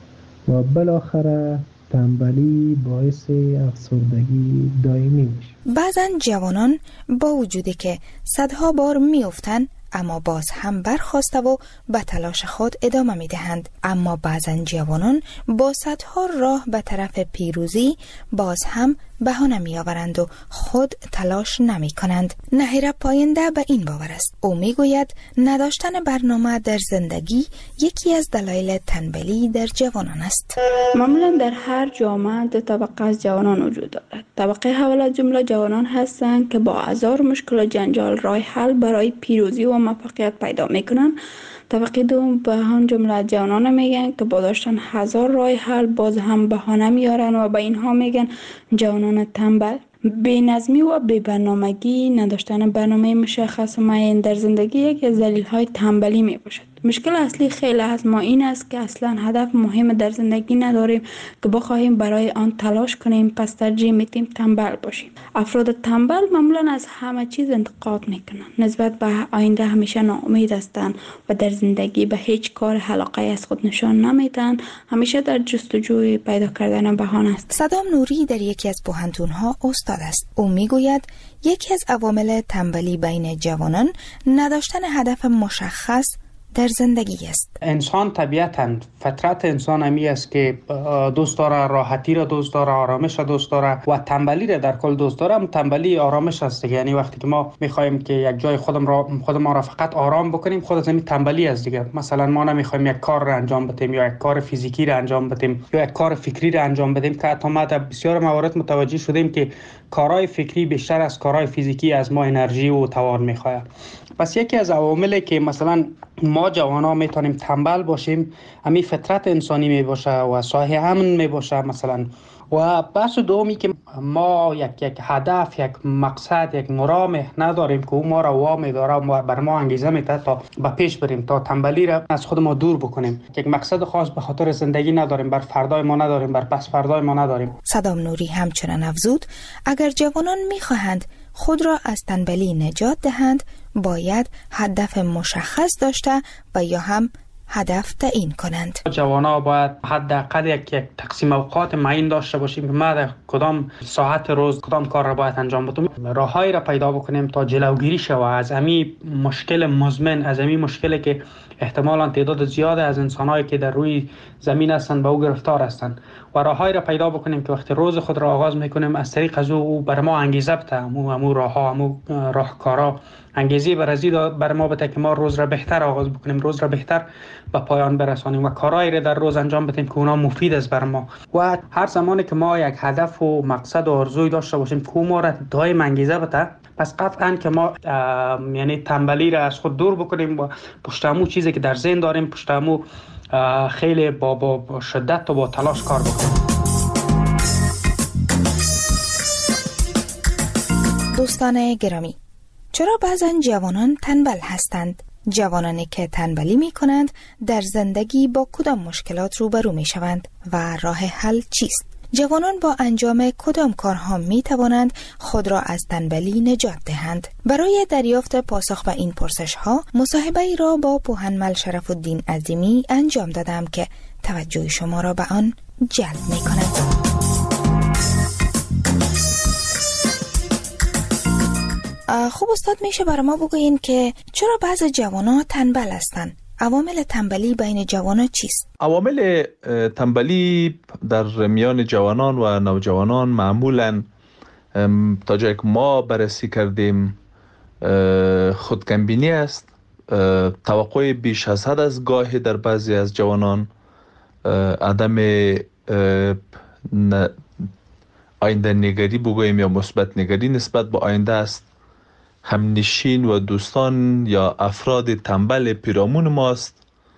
و بالاخره تنبلی باعث افسردگی دائمی میشه. بعضن جوانان با وجودی که صدها بار میافتند اما باز هم برخاسته و به تلاش خود ادامه می دهند. اما بعضا جوانان با صدها راه به طرف پیروزی باز هم بهانه می آورند و خود تلاش نمی کنند. نهیره پاینده به این باور است. او می گوید نداشتن برنامه در زندگی یکی از دلایل تنبلی در جوانان است. معمولا در هر جامعه دو طبقه از جوانان وجود دارد. طبقه اول از جمله جوانان هستند که با هزار مشکل و جنجال راه حل برای پیروزی و موفقیت پیدا می کنند. طبقه دوم به هم جمله جوانان میگن که با داشتن هزار راه حل باز هم بهانه میارن و به اینها میگن جوانان تنبل. بی‌نظمی و بی‌برنامگی، نداشتن برنامه مشخص و معین در زندگی یکی از دلایل تنبلی می باشد. مشکل اصلی خیلی از ما این است که اصلا هدف مهم در زندگی نداریم که بخواهیم برای آن تلاش کنیم، پس ترجیح میدیم تنبل باشیم. افراد تنبل معمولا از همه چیز انتقاد میکنند، نسبت به آینده همیشه ناامید هستند و در زندگی به هیچ کار علاقه از خود نشان نمیدن، همیشه در جستجوی پیدا کردن بهانه است. صدام نوری در یکی از پوهنتون‌ها استاد است. او میگوید یکی از عوامل تنبلی بین جوانان نداشتن هدف مشخص در زندگی است. انسان طبیعتاً فطرت انسان همی است که دوست داره راحتی را دوست داره، آرامش را دوست داره و تنبلی را در کل دوست داره. تنبلی آرامش است. یعنی وقتی که ما میخوایم که یک جای خودمان را فقط آرام بکنیم، خود از همین تنبلی است دیگه. مثلا ما نمیخوایم یک کار را انجام بدیم یا یک کار فیزیکی را انجام بدیم یا یک کار فکری را انجام بدیم که حتی ما در بسیار موارد متوجه شدیم که کارهای فکری بیشتر از کارهای فیزیکی از ما انرژی و توان میخواد. پس یکی از عواملی که مثلا ما جوانا میتونیم تنبل باشیم همین فطرت انسانی میباشه و صاحب امن میباشه مثلا. و بحث دومی که ما یک هدف، یک مقصد، یک مرام نداریم که او ما را وامی داره و بر ما انگیزه میده تا به پیش بریم، تا تنبلی را از خود ما دور بکنیم. یک مقصد خاص به خاطر زندگی نداریم، بر فردای ما نداریم، بر پس فردای ما نداریم. صدام نوری همچنان افزود اگر جوانان میخواهند خود را از تنبلی نجات دهند باید هدف مشخص داشته و یا هم هدف تعیین کنند. جوانا باید حداقل یک تقسیم اوقات معین داشته باشیم که ما در کدام ساعت روز کدام کار را باید انجام بدیم. راههایی را پیدا بکنیم تا جلوگیری شود از همین مشکل مزمن، از همین مشکلی که احتمالاً تعداد زیاده از انسان‌هایی که در روی زمین هستند به او گرفتار هستند و راههایی را پیدا بکنیم که وقتی روز خود را آغاز می‌کنیم از طریق از او بر ما انگیزه بده، همون راه‌ها، همون راهکارها انگیزه بر ما بده که ما روز را بهتر آغاز بکنیم، روز را بهتر به پایان برسانیم و کارهایی را در روز انجام بدیم که اونا مفید است بر ما. و هر زمانی که ما یک هدف و مقصد و آرزوی داشته باشیم که ما را دائم انگیزه بده، پس قطعاً که ما یعنی تنبلی را از خود دور بکنیم و پشت همون چیزی که در ذهن داریم پشت همون خیلی با شدت و با تلاش کار بکنیم. دوستان گرامی، چرا بعضا جوانان تنبل هستند؟ جوانانی که تنبلی می کنند در زندگی با کدام مشکلات روبرو می شوند و راه حل چیست؟ جوانان با انجام کدام کارها می توانند خود را از تنبلی نجات دهند؟ برای دریافت پاسخ به این پرسش ها مصاحبه ای را با پوهنمل شرف الدین عظیمی انجام دادم که توجه شما را به آن جلب می کند. خوب استاد، میشه برای ما بگوین که چرا بعض جوانان تنبل هستند؟ عوامل تنبلی بین جوانان چیست؟ عوامل تنبلی در میان جوانان و نوجوانان معمولاً تا جایی که ما بررسی کردیم خودکمبینی است، توقع بیش از حد از گاهی در بعضی از جوانان، عدم آینده نگری بگوییم یا مثبت نگری نسبت به آینده است. همنشین و دوستان یا افراد تنبل پیرامون ماست.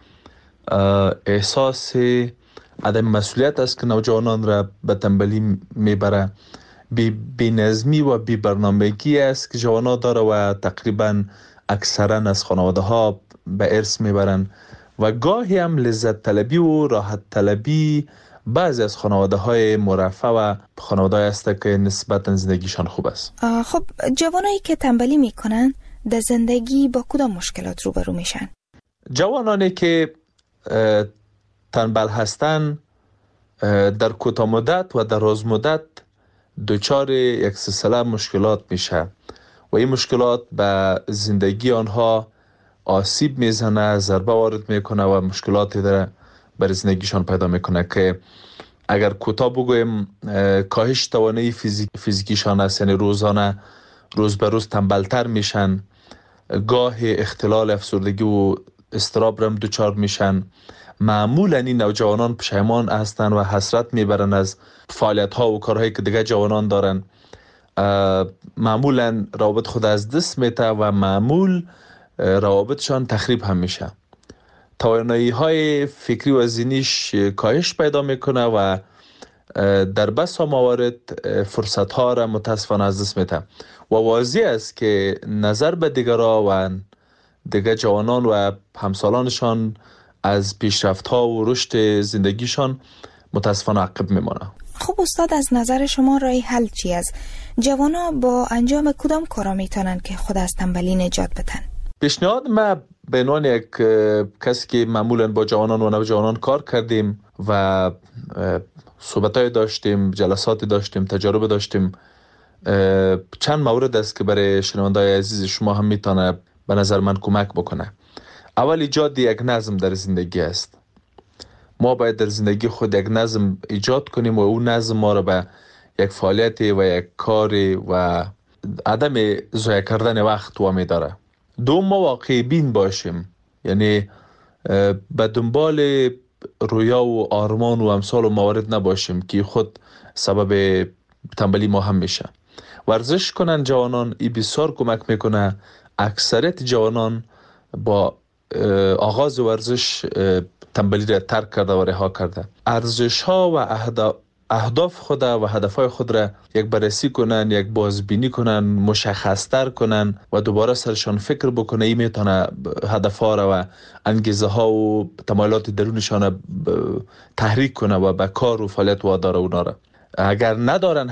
احساس عدم مسئولیت است که نوجوانان را به تنبلی میبره. بی‌نظمی و بی‌برنامگی است که جوانان داره و تقریبا اکثرا از خانواده ها به ارث میبرن و گاهی هم لذت طلبی و راحت طلبی بعضی از خانواده های مرفه و خانواده هست که نسبتا زندگیشان خوب است. خب جوانایی که تنبلی میکنن در زندگی با کدام مشکلات روبرو میشن؟ جوانانی که تنبل هستن در کوتاه مدت و در دراز مدت دچار یک سلسله مشکلات میشه و این مشکلات به زندگی آنها آسیب میزنه، ضربه وارد میکنه و مشکلاتی داره بر زندگیشان پیدا میکنه که اگر کوتاه بگویم کاهش توانایی فیزیکیشان است، یعنی روزانه روز به روز تنبلتر میشن، گاه اختلال افسردگی و اضطراب رم دچار میشن. معمولا این نوجوانان پشیمان هستند و حسرت میبرن از فعالیت ها و کارهایی که دیگه جوانان دارن. معمولا روابط خود از دست میته و معمول روابطشان تخریب هم میشه. توانایی های فکری و ذهنیش کاهش پیدا میکنه و در بسا موارد فرصت ها را متاسفانه از دست میده و واضح است که نظر به دیگران و دیگر جوانان و همسالانشان از پیشرفت ها و رشد زندگیشان متاسفانه عقب میمانه. خب استاد، از نظر شما راه حل چی است؟ جوانا با انجام کدام کارا میتونن که خود از تنبلی نجات بدن؟ پیشنهاد ما به عنوان یک کسی که معمولا با جوانان و نوجوانان کار کردیم و صحبت‌های داشتیم، جلساتی داشتیم، تجارب داشتیم، چند مورد است که برای شنونده‌های عزیز شما هم میتونه به نظر من کمک بکنه. اول ایجاد یک نظم در زندگی است. ما باید در زندگی خود یک نظم ایجاد کنیم و اون نظم ما را به یک فعالیتی و یک کاری و عدم ضایع کردن وقت وامی داره. دوم، ما واقعی بین باشیم، یعنی به دنبال رویا و آرمان و امثال و موارد نباشیم که خود سبب تنبلی ما هم میشه. ورزش کنن جوانان، این بسیار کمک میکنه. اکثریت جوانان با آغاز ورزش تنبلی را ترک کرده و رها کرده. ارزش ها و اهداف خود و هدف های خود را یک بررسی کنن، یک بازبینی کنن، مشخص‌تر کنن و دوباره سرشان فکر بکنه. این میتونه هدف ها را و انگیزه ها و تمایلات درونشان تحریک کنه و به کار و فعالیت واداره اونا را. اگر ندارن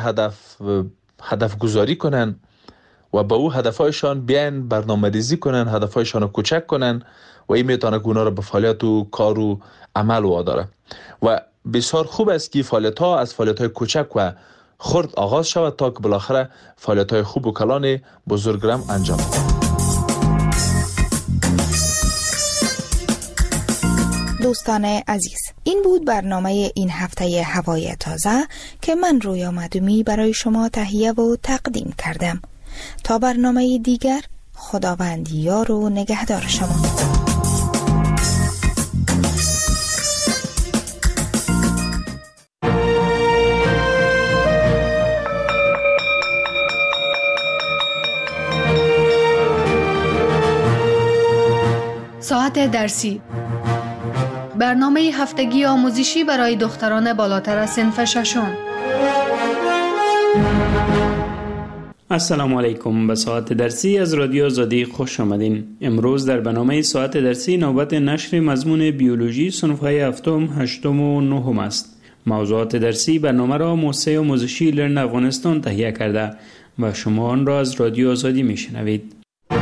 هدف گذاری کنن و به او هدفهایشان بیان برنامه‌ریزی کنن، هدفهایشان رو کوچک کنن و این میتونه اونا را به فعالیت و کار و عمل واداره. و بسیار خوب است که فعالیت‌ها از فعالیت‌های کوچک و خرد آغاز شود تا که بالاخره فعالیت‌های خوب و کلان بزرگرم انجام شود. دوستان عزیز، این بود برنامه این هفته هوای تازه که من رویا معدومی برای شما تهیه و تقدیم کردم. تا برنامه دیگر، خداوند یار و نگهدار شما. ساعت درسی، برنامه هفتگی آموزشی برای دختران بالاتر از صنف ششم. السلام علیکم. به ساعت درسی از رادیو آزادی خوش آمدین. امروز در برنامه ساعت درسی نوبت نشر مضمون بیولوژی صنف‌های هفتم، هشتم و نهم است. موضوعات درسی برنامه را موسسه آموزشی لرن افغانستان تهیه کرده و شما آن را از رادیو آزادی میشنوید.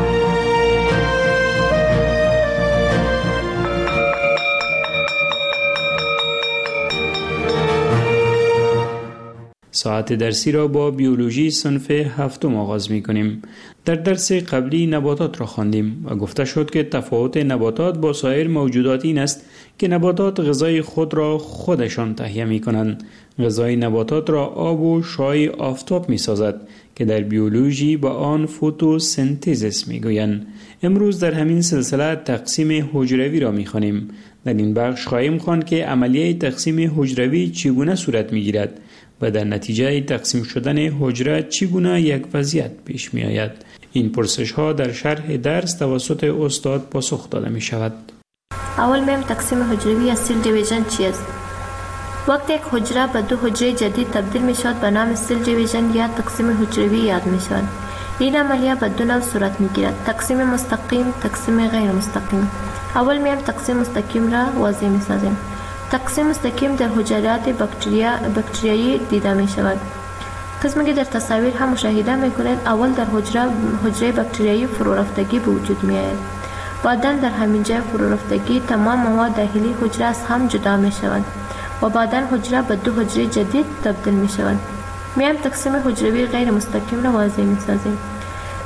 ساعت درسی را با بیولوژی صنف هفتم آغاز می کنیم. در درس قبلی نباتات را خواندیم و گفته شد که تفاوت نباتات با سایر موجودات این است که نباتات غذای خود را خودشان تهیه می کنند. غذای نباتات را آب و شعاع آفتاب می سازد که در بیولوژی با آن فتوسنتز می گویند. امروز در همین سلسله تقسیم حجروی را می خوانیم. در این بخش خواهیم خواند که عملیه تقسیم حجروی چگونه صورت می گیرد و در نتیجه تقسیم شدن حجره چگونه یک وضعیت پیش می آید. این پرسش ها در شرح درس توسط استاد پاسخ داده می شود. اول میم تقسیم حجروی یا سیل دیویژن چی است؟ وقتی یک حجره به دو حجره جدید تبدیل می شود به نام سیل دیویژن یا تقسیم حجروی یاد می شود. این عملیه به دو نوع صورت می گیرد: تقسیم مستقیم، تقسیم غیر مستقیم. اول میم تقسیم مستقیم را واضح می سازیم. تقسیم مستقیم در حجرات بکتریایی دیده می شود. قسمی که در تصاویر هم مشاهده می کنید، اول در حجره بکتریایی فرو رفتگی به وجود می آید. بعدا در همین جای فرو رفتگی تمام مواد داخلی حجره از هم جدا می شود و بعدا حجره به دو حجره جدید تبدیل می شود. میم تقسیم حجروی غیر مستقیم را واضح می سازیم.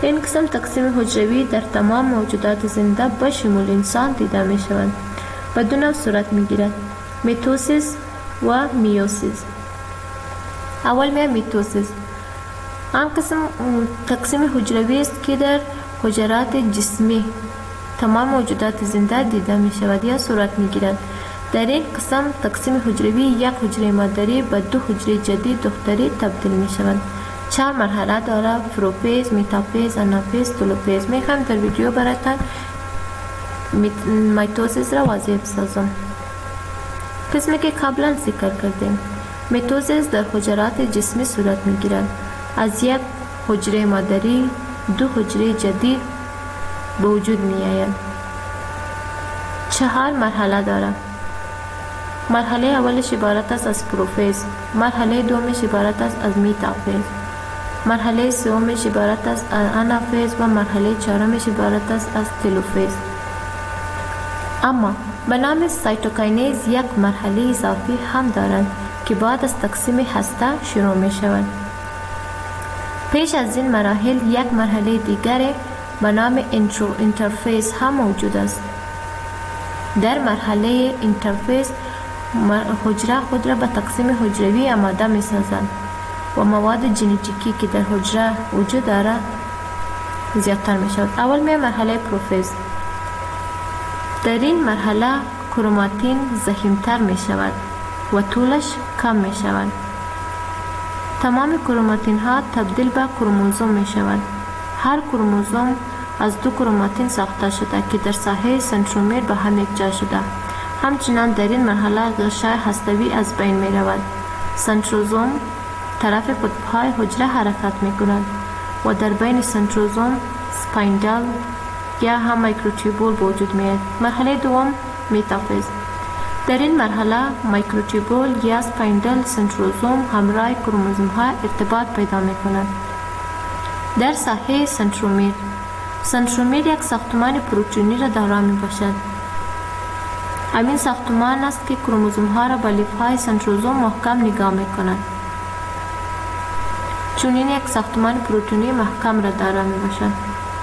این قسم تقسیم حجروی در تمام موجودات زنده به شمول انسان دیده می شوند. به دو نوع صورت می گیرد: میتوسیس و میوسیس. اول میتوسیس. آن قسم تقسیم حجروی است که در حجرات جسمی تمام موجودات زنده دیده می شود یا صورت می گیرد. در این قسم تقسیم حجروی یک حجره مادری به دو حجره جدید دختری تبدیل می شود. 4 مرحله داره: پروفیز، میتافیز، آنافیز، تلوفیز. میخوام در ویدیو براتون میتوسیس را واضح بسازم. قسمی که قبلا ذکر کردیم، میتوسیس در حجرات جسمی صورت می گیرد. از یک حجره مادری دو حجره جدید به وجود می آید. 4 مرحله دارد. مرحله اولش عبارت است از پروفیز، مرحله دومش عبارت است از میتافیز، مرحله سومش عبارت است از آنافیز و مرحله چهارمش عبارت است از تلوفیز. اما به نام سایتوکینز یک مرحله اضافی هم دارند که بعد از تقسیم هسته شروع می شود. پیش از این مراحل یک مرحله دیگر به نام اینترفیز هم موجود است. در مرحله اینترفیز حجره خود را به تقسیم حجروی آماده می سازند و مواد ژنتیکی که در حجره وجود دارد زیادتر می شود. اول مرحله پروفیز. در این مرحله کروماتین ضخیم‌تر می شود و طولش کم می شود. تمام کروماتین ها تبدیل به کروموزوم می شود. هر کروموزوم از 2 کروماتین ساخته شده که در ساحه سنترومیر به هم یکجا شده. همچنان در این مرحله غشای هسته‌ای از بین می رود. سنتروزوم طرف قطب‌های حجره حرکت می کند و در بین سنتروزوم سپایندل یا هم مایکروتوبول وجود می آید. مرحله دوم میتافیز. در این مرحله مایکروتوبول یا سپایندل سنتروزوم همراه کروموزوم ها ارتباط پیدا می کند. در ساحه سنترومیر، سنترومیر یک ساختمان پروتئینی را دارا می باشد. همین ساختمان است که کروموزوم ها را با لیف های سنتروزوم محکم نگاه می کند. چون این یک ساختمان پروتئینی محکم را دارا می باشد.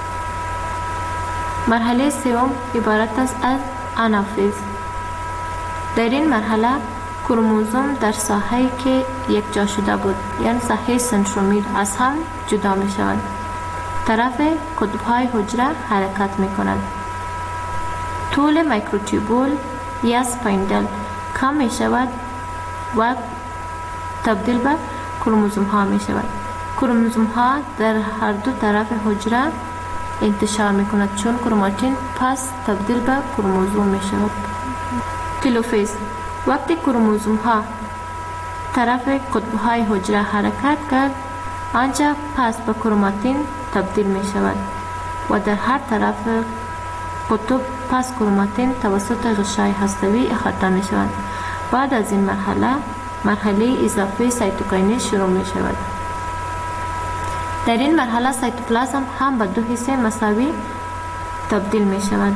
مرحله سوم عبارت است از آنافیز. در این مرحله کروموزوم در ساحه‌ای که یکجا شده بود یعنی ساحه سنترومیر از هم جدا می شود. طرف قطب‌های حجره حرکت می کند. طول مایکروتوبول یا سپایندل کم می شود و تبدیل به کروموزوم ها می شود. کروموزوم ها در هر دو طرف حجره انتشار می کند چون کروماتین پس تبدیل به کروموزوم می شود. تلوفیز. وقتی کروموزوم ها طرف قطب های حجره حرکت کرد آنجا پس به کروماتین تبدیل می شود و در هر طرف قطب پس کروماتین توسط غشای هسته‌ای احاطه می شود. بعد از این مرحله اضافه سایتوکینز شروع می شود. در این مرحله سایتوپلازم هم به 2 حصه مساوی تبدیل می شود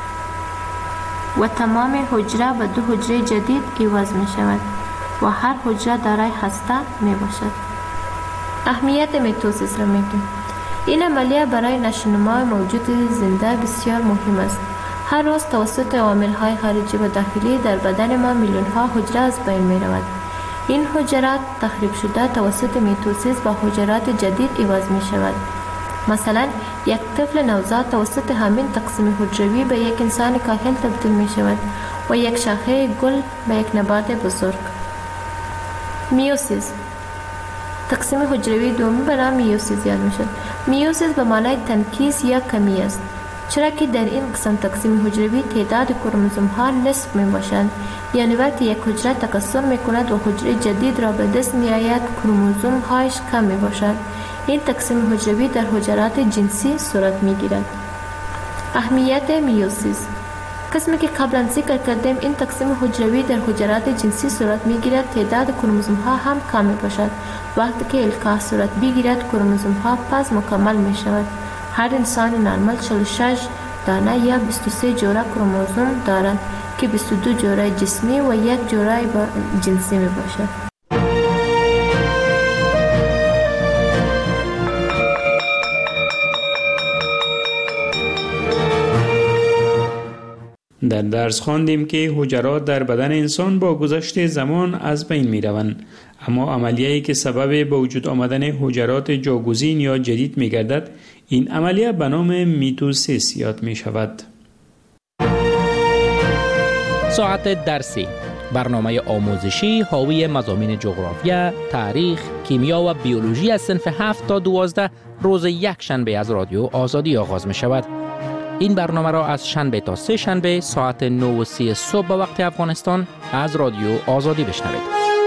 و تمام حجره به 2 حجره جدید عوض می شود و هر حجره دارای هسته می باشد. اهمیت میتوسیس را میگیم. این عملیه برای نشوونما موجود زنده بسیار مهم است. هر روز توسط عوامل‌های خارجی و داخلی در بدن ما میلیون‌ها حجره از بین می رود. این حجرات تخریب شده توسط میتوسیس با حجرات جدید عوض می شود. مثلا یک طفل نوزاد توسط همین تقسیم حجروی به یک انسان کاهل تبدیل می شود و یک شاخه گل به یک نبات بزرگ. میوسیس. تقسیم حجروی دومی به نام میوسیس یاد می شود. میوسیس به معنای تنکیس یا کمی است، چرا که در این قسم تقسیم حجروی تعداد کروموزوم ها نصف می باشند. یعنی وقتی یک حجره تکثر می کند و حجره جدید را به دست می آید کروموزوم هایش کم می باشد. این تقسیم حجروی در حجرات جنسی صورت می گیرد. اهمیت میوسیس. قسمی که قبلا ذکر کردیم این تقسیم حجروی در حجرات جنسی صورت می گیرد. تعداد کروموزوم ها هم کم می باشد. وقتی که القاح صورت بگیرد کروموزوم ها پس مکمل می شود. هر انسان نرمال 46 دانه یا 23 جوره کروموزوم دارد که 22 جوره جسمی و 1 جوره جنسی می باشد. در درس خواندیم که حجرات در بدن انسان با گذشت زمان از بین می روند، اما عملیه‌ای که سبب به وجود آمدن حجرات جاگزین یا جدید می گردد، این عملیه به نام میتوسیس یاد می شود. ساعت درسی، برنامه آموزشی حاوی مضامین جغرافیا، تاریخ، کیمیا و بیولوژی از صنف 7 تا 12 روز یک شنبه از رادیو آزادی آغاز می شود. این برنامه را از شنبه تا سه شنبه ساعت 9:30 صبح به وقت افغانستان از رادیو آزادی بشنوید.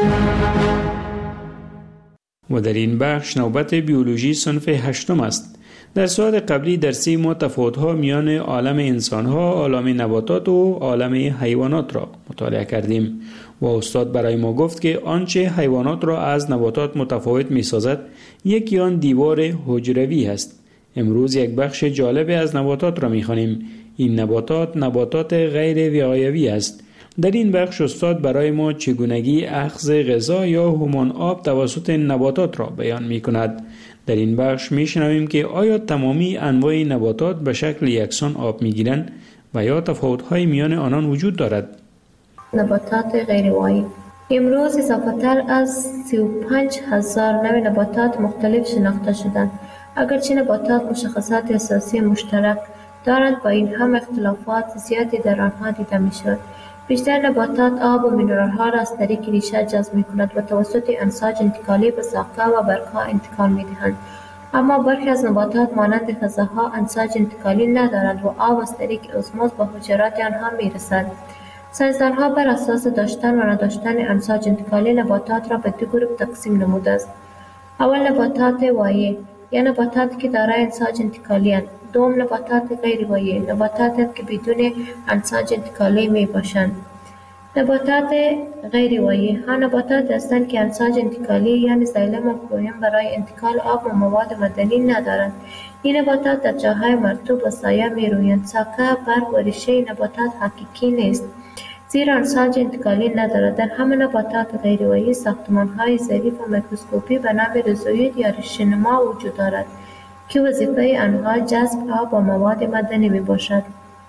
و در این بخش نوبت بیولوژی صنف 8 است. در ساعت قبلی درسی ما تفاوت‌ها میان عالم انسان‌ها، عالم نباتات و عالم حیوانات را مطالعه کردیم و استاد برای ما گفت که آنچه حیوانات را از نباتات متفاوت می‌سازد یکی آن دیوار حجروی است. امروز یک بخش جالب از نباتات را می‌خوانیم. این نباتات غیر وقایوی است. در این بخش استاد برای ما چگونگی اخذ غذا یا هورمون آب توسط نباتات را بیان می‌کند. در این بخش می‌شنویم که آیا تمامی انواع نباتات به شکل یکسان آب می‌گیرند و یا تفاوت‌های میان آنان وجود دارد. نباتات غیروایی امروز اضافه‌تر از 35,000 نوع نباتات مختلف شناخته شدند. اگرچه نباتات مشخصات اساسی مشترک دارند، با این هم اختلافات زیادی در آنها دیده می‌شود. بیشتر نباتات آب و مینرال‌ها را از طریق ریشه جذب می‌کنند و توسط امواج انتقالی به ساقه و برگ‌ها انتقال می‌دهند. اما برخی از نباتات مانند خزه‌ها امواج انتقالی ندارند و آب از طریق اسموز به حجرات آنها می‌رسد. ساینسدان‌ها بر اساس داشتن و نداشتن امواج انتقالی نباتات را به دو گروه تقسیم نموده است. اول نباتات وایع، یا نباتاتی که دارای امواج انتقالی اند. دوم نباتات غیر وایع، نباتاتی که بدون امواج انتقالی می باشند. نباتات غیر وایع ها نباتات هستند که امواج انتقالی یعنی زایلم و فلوئم برای انتقال آب و مواد معدنی ندارند. این نباتات در جاهای مرطوب و سایه می رویند. ساقه، برگ و ریشه نباتات حقیقی نیست، زیرا امواج انتقالی ندارد. در همه نباتات غیر وایع ساختمان‌های ظریف و میکروسکوپی به نام ریزوید یا ریشه‌نما وجود دارد که وظیفه آنها جذب آب و مواد معدنی می باشد.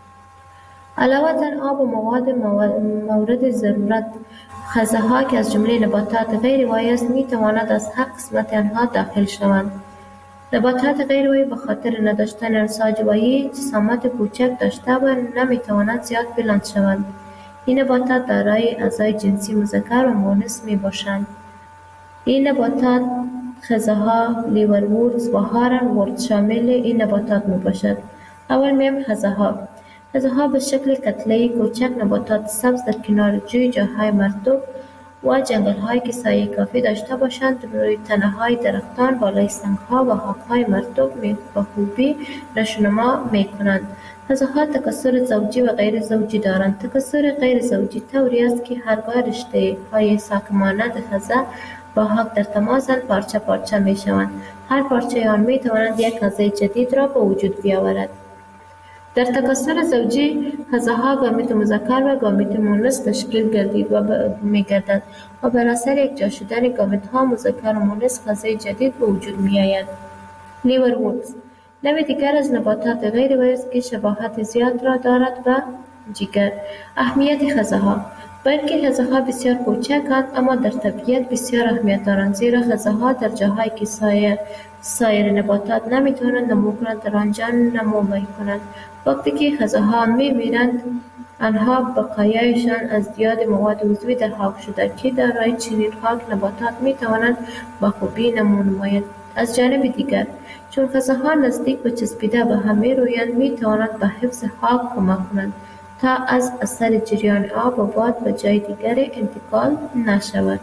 علاوه بر آب و مواد مورد ضرورت، خزه‌ها که از جمله نباتات غیر وایع است می تواند از هر قسمت آنها داخل شوند. نباتات غیر وایع به خاطر نداشتن امواج وایع جسامت کوچک داشته و نمی توانند زیاد بلند شوند. این نباتات دارای اعضای جنسی مذکر و مؤنث می باشند. این نباتات خزه‌ها، لیوروردز و هارن‌وردز شامل این نباتات می باشد. اول میم خزه‌ها. خزه‌ها به شکل کتله‌ای کوچک نباتات سبز در کنار جوی، جاهای مرطوب و جنگل‌هایی که سایه کافی داشته باشند روی تنه‌های درختان، بالای سنگ‌ها و خاک‌های مرطوب به خوبی نشوونما می‌کنند. خزه‌ها تکثر زوجی و غیر زوجی دارند. تکثر غیر زوجی طوری است که هرگاه رشته‌های ساک مانند خزه با خاک در تماسند پارچه پارچه می‌شوند. هر پارچه آن می‌تواند یک خزه جدید را به وجود بیاورد. در تکثر زوجی خزه‌ها گامیت مذکر و گامیت مؤنث تشکیل می‌گردد و بر اثر یکجا شدن گامیت‌ها مذکر و مؤنث خزه جدید به وجود می‌آید. لیوروردز نوع دیگر از نباتات غیر وایع است که شباهت زیاد را دارد به جگر. اهمیت خزه‌ها. بلکه خزه‌ها بسیار کوچکند اما در طبیعت بسیار اهمیت دارند، زیرا خزه‌ها در جاهایی که سایر نباتات نمیتوانند نمو کنند در آنجا نمو میکنند. وقتی که خزه‌ها میمیرند آنها بقایایشان از دیاد مواد عضوی در خاک شده که دارای چنین خاک نباتات میتوانند با خوبی نمو نمایند. از جانب دیگر چون خزه‌ها نزدیک به چسبیده به هم میرویند میتوانند به حفظ خاک کمک کنند تا از اثر جریان آب و باد به جای دیگر انتقال نشود.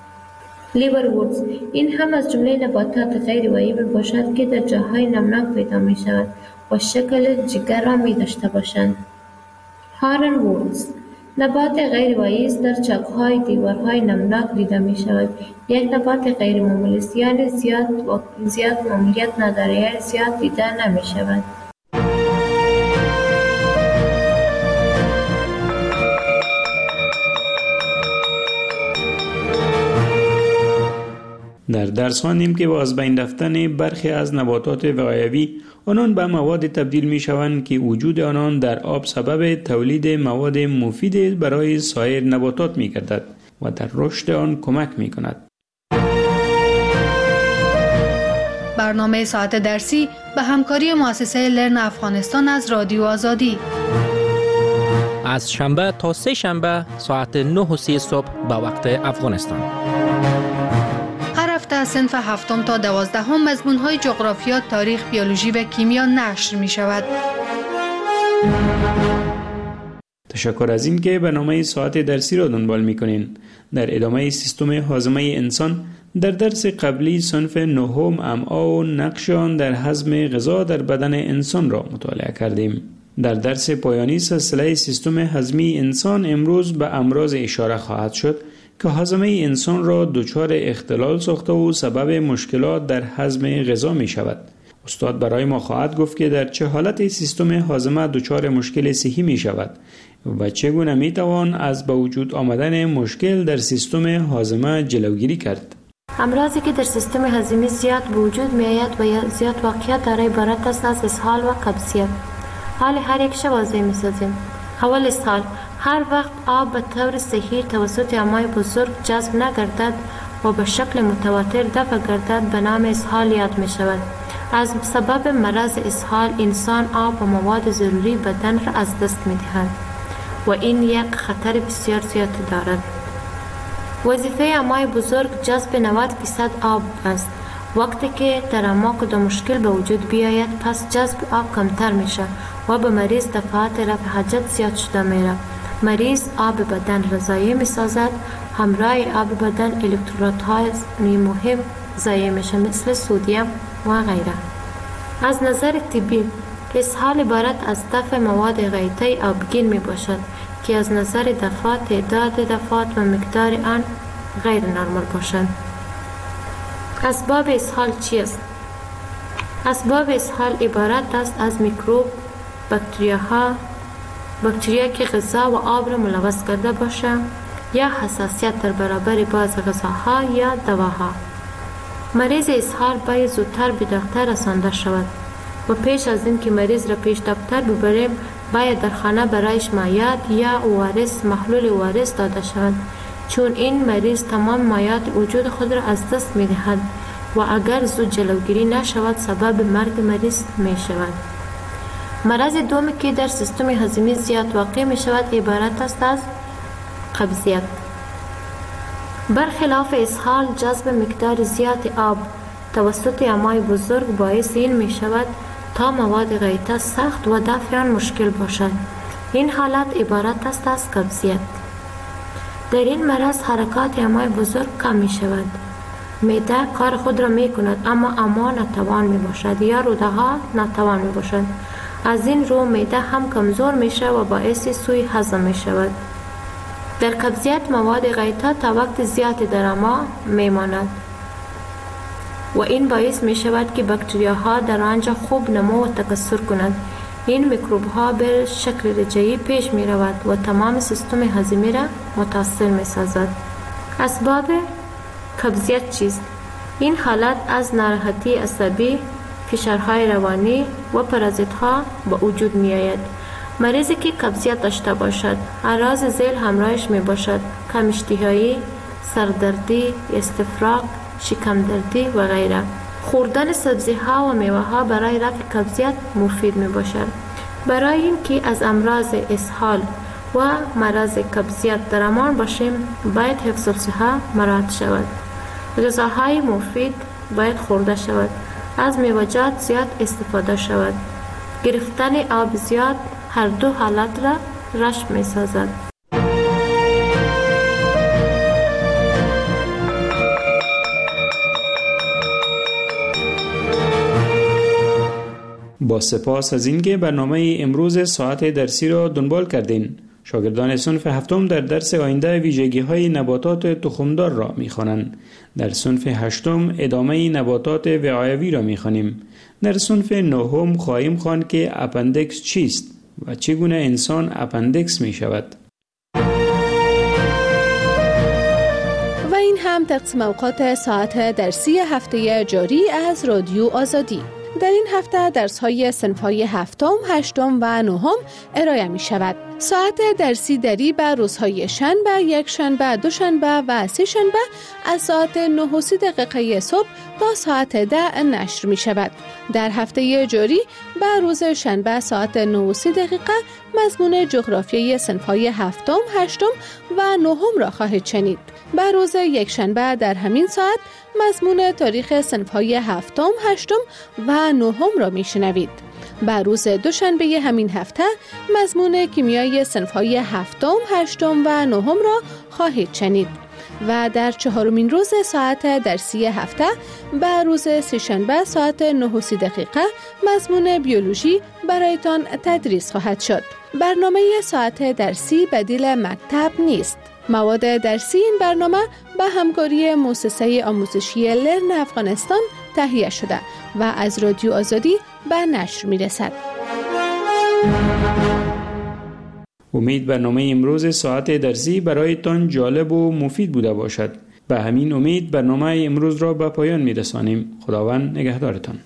لیوروردز این هم از جمله نباتات غیر وایع باشد که در جاهای نمناک پیدا می شود و شکل جگر را می داشته باشند. هارن‌وردز نبات غیر وایع است، در چاک‌های دیوارهای نمناک دیده می شود. یک نبات غیر معمولی است، یعنی زیاد معمولیت ندارد، یعنی زیاد دیده نمی شود. در درس خواندیم که با از بین رفتن برخی از نباتات وقایوی آنان به مواد تبدیل می شوند که وجود آنان در آب سبب تولید مواد مفید برای سایر نباتات می گردد و در رشد آن کمک می کند. برنامه ساعت درسی به همکاری مؤسسه لرن افغانستان از رادیو آزادی از شنبه تا سه شنبه ساعت 9:30 صبح به وقت افغانستان. هر هفته از صنف 7 تا 12 مضمون‌های جغرافیا، تاریخ، بیولوژی و کیمیا نشر می شود. تشکر از این که برنامه ساعت درسی را دنبال می کنین. در ادامه سیستم هاضمه انسان در درس قبلی صنف 9 امعا و نقش آن در هضم غذا در بدن انسان را مطالعه کردیم. در درس پایانی سلسله سیستم هضمی انسان امروز به امراض اشاره خواهد شد که هاضمه انسان را دچار اختلال ساخته و سبب مشکلات در هضم غذا می شود. استاد برای ما خواهد گفت که در چه حالت سیستم هاضمه دچار مشکل صحی می شود و چگونه می توان از به وجود آمدن مشکل در سیستم هاضمه جلوگیری کرد. امراضی که در سیستم هضمی زیاد به وجود می آید و زیاد واقعیت دارای عبارت است از اسهال و قبضیت. حال هر یک شب واضح می سازیم. اول اسهال: هر وقت آب به طور صحیح توسط امعای بزرگ جذب نگردد و به شکل متواتر دفع گردد به نام اسهال یاد می شود. از سبب مرض اسهال انسان آب و مواد ضروری بدن را از دست می دهد و این یک خطر بسیار زیاد دارد. وظیفه امعای بزرگ جذب 90% آب است. وقتی که در امعا کدام مشکل به وجود بیاید پس جذب آب کمتر میشه و به مریض دفعات رفع حاجت زیاد شده میره. مریض آب بدن را ضایع میسازد. همراه آب بدن الکترودهای مهم ضایع میشه مثل سدیم و غیره. از نظر طبی اسهال عبارت از دفع مواد غیطی آبگین می باشد که از نظر دفعات تعداد دفعات و مقدار آن غیر نرمال باشند. اسباب اسهال چیست؟ اسباب اسهال عبارت است از میکروب، باکتریا که غذا و آب را ملوث کرده باشند یا حساسیت در برابر بعض غذاها یا دواها. مریض اسهال باید زودتر به دکتر رسانده شود و پیش از این که مریض را پیش دکتر ببریم باید در خانه برایش مایعات یا ORS محلول ORS داده شود، چون این مریض تمام مایعات وجود خود را از دست می دهد و اگر زود جلوگیری نشود سبب مرگ مریض می شود. مرض دومی که در سیستم هضمی زیاد واقع می شود عبارت است از قبضیت. برخلاف اسهال جذب مقدار زیاد آب توسط امعای بزرگ باعث این می شود تا مواد غیطه سخت و دفع آن مشکل باشد. این حالت عبارت است از قبضیت. در این مرض حرکات امعای بزرگ کم می شود. معده کار خود را می کند اما امعا ناتوان می باشد یا روده ها ناتوان می باشد. از این رو معده هم کمزور می شود و باعث سوء هضم می شود. در قبضیت مواد غیطه تا وقت زیادی در امعا می ماند و این باعث می شود که باکتریاها در آنجا خوب نمو و تکثر کنند. این میکروب ها به شکل رجعی پیش می رود و تمام سیستم هضمی را متاثر می سازد. اسباب قبضیت چیست؟ این حالت از ناراحتی عصبی، فشارهای روانی و پرازیت ها به وجود می آید. مریضی که قبضیت داشته باشد اعراض ذیل همراهش می باشد: کم اشتهایی، سردردی، استفراغ، شکم دردی و غیره. خوردن سبزی ها و میوه ها برای رفع قبضیت مفید می باشد. برای اینکه از امراض اسهال و مرض قبضیت در امان باشیم باید حفظ الصحه مراعات شود. غذاهای مفید باید خورده شود. از میوه‌جات زیاد استفاده شود. گرفتن آب زیاد هر دو حالت را رشد می سازد. با سپاس از اینکه برنامه امروز ساعت درسی را دنبال کردین. شاگردان صنف هفتم در درس آینده ویژگی‌های نباتات تخمدار را می‌خوانند. در صنف هشتم ادامه نباتات وقایوی را می‌خوانیم. در صنف نهم خواهیم خواند که اپندکس چیست و چگونه انسان اپندکس می‌شود. و این هم تقسیم اوقات ساعت درسی هفته جاری از رادیو آزادی. در این هفته درس‌های صنف‌های هفتم، هشتم و نهم ارائه می‌شود. ساعت درسی دری بر روزهای شنبه، یکشنبه، دوشنبه و سه‌شنبه از ساعت 9:30 صبح تا ساعت 10 نشر می‌شود. در هفته جاری بر روز شنبه ساعت 9:30 مضمون جغرافیای صنف‌های هفتم، هشتم و نهم را خواهید شنید. بر روز یکشنبه در همین ساعت مضمون تاریخ صنف‌های هفتم، هشتم و نهم را میشنوید. بر روز دوشنبه همین هفته مضمون کیمیای صنف‌های هفتم، هشتم و نهم را خواهید شنید. و در چهارمین روز ساعت درسی هفته بر روز سه‌شنبه ساعت 9:30 مضمون بیولوژی برایتان تدریس خواهد شد. برنامه ساعت درسی بدیل مکتب نیست. مواد درسی این برنامه به همکاری مؤسسه آموزشی لرن افغانستان تهیه شده و از رادیو آزادی به نشر میرسد. امید برنامه امروز ساعت درسی برایتان جالب و مفید بوده باشد. به همین امید برنامه امروز را به پایان میرسانیم. خداوند نگهدارتان.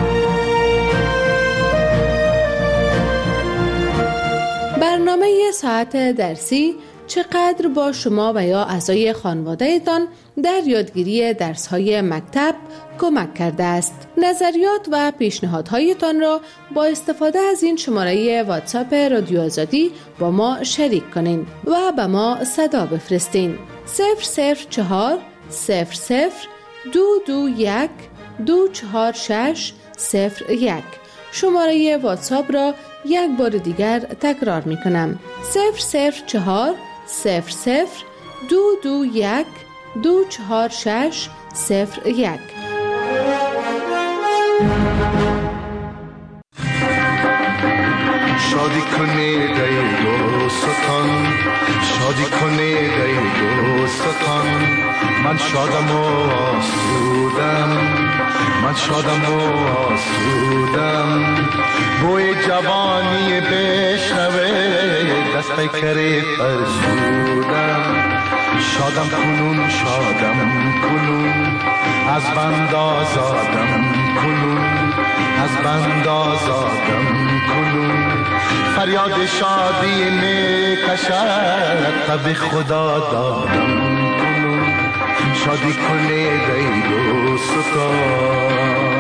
برنامه ساعت درسی چقدر با شما و یا اعضای خانواده‌تان در یادگیری درس‌های مکتب کمک کرده است. نظریات و پیشنهادهایتان را با استفاده از این شماره واتساپ رادیو آزادی با ما شریک کنین و به ما صدا بفرستین. 004 00 221 246 01. شماره واتساپ را یک بار دیگر تکرار می کنم. 004 00 221 246 01. شادی کنید ای دوستان، شادی کنید ای دوستان، من شادم و آسودم، من شادم و آسودم. بوی جوانی بشنوه دست پیکری فرسودم. شادم کنون، شادم کنون، از بند آزادم کنون، از بند آزادم کنون. فریاد شادی می کشد تب خدا دادم کنون. شادی کنید ای دوستان.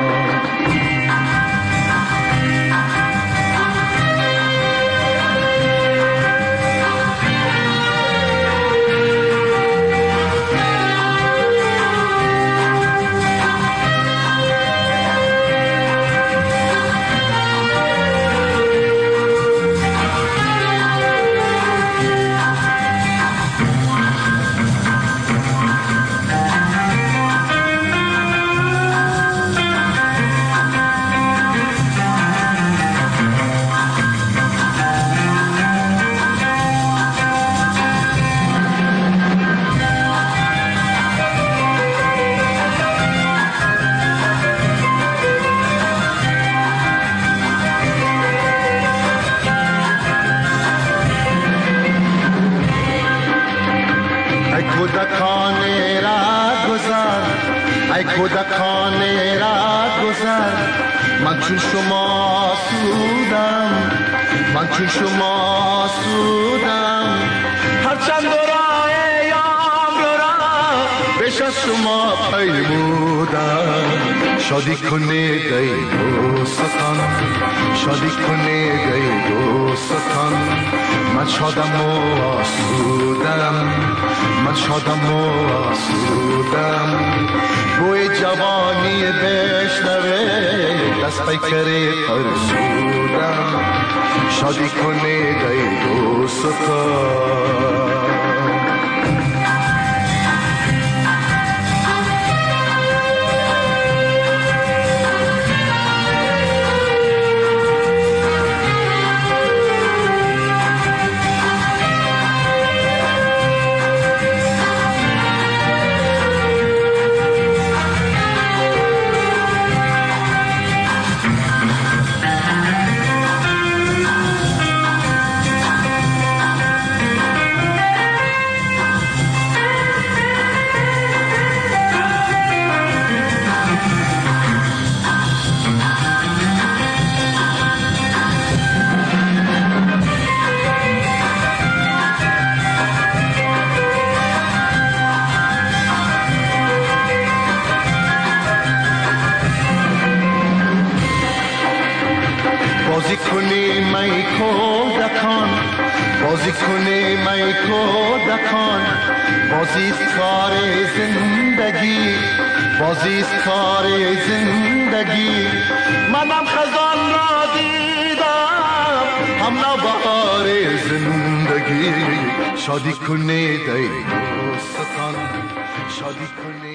کودکان را گذر، من چون شما سودم، من چون شما سودم. هرچند راه یام را بیش از شما پیمودم. شادی کنید ای دوستان، شادی کنید ای دوستان. من شادم و آسودم، من شادم و آسودم. بوی جوانی بشنوه دست پیکری فرسودم. شادی کنید ای دوستان. می کودکان، بازی کنه می کودکان. بازیست کار زندگی، بازیست کار زندگی. منم خزان را دیدم، هم نوبهار زندگی. شادی کنه دی دوستان، شادی کنه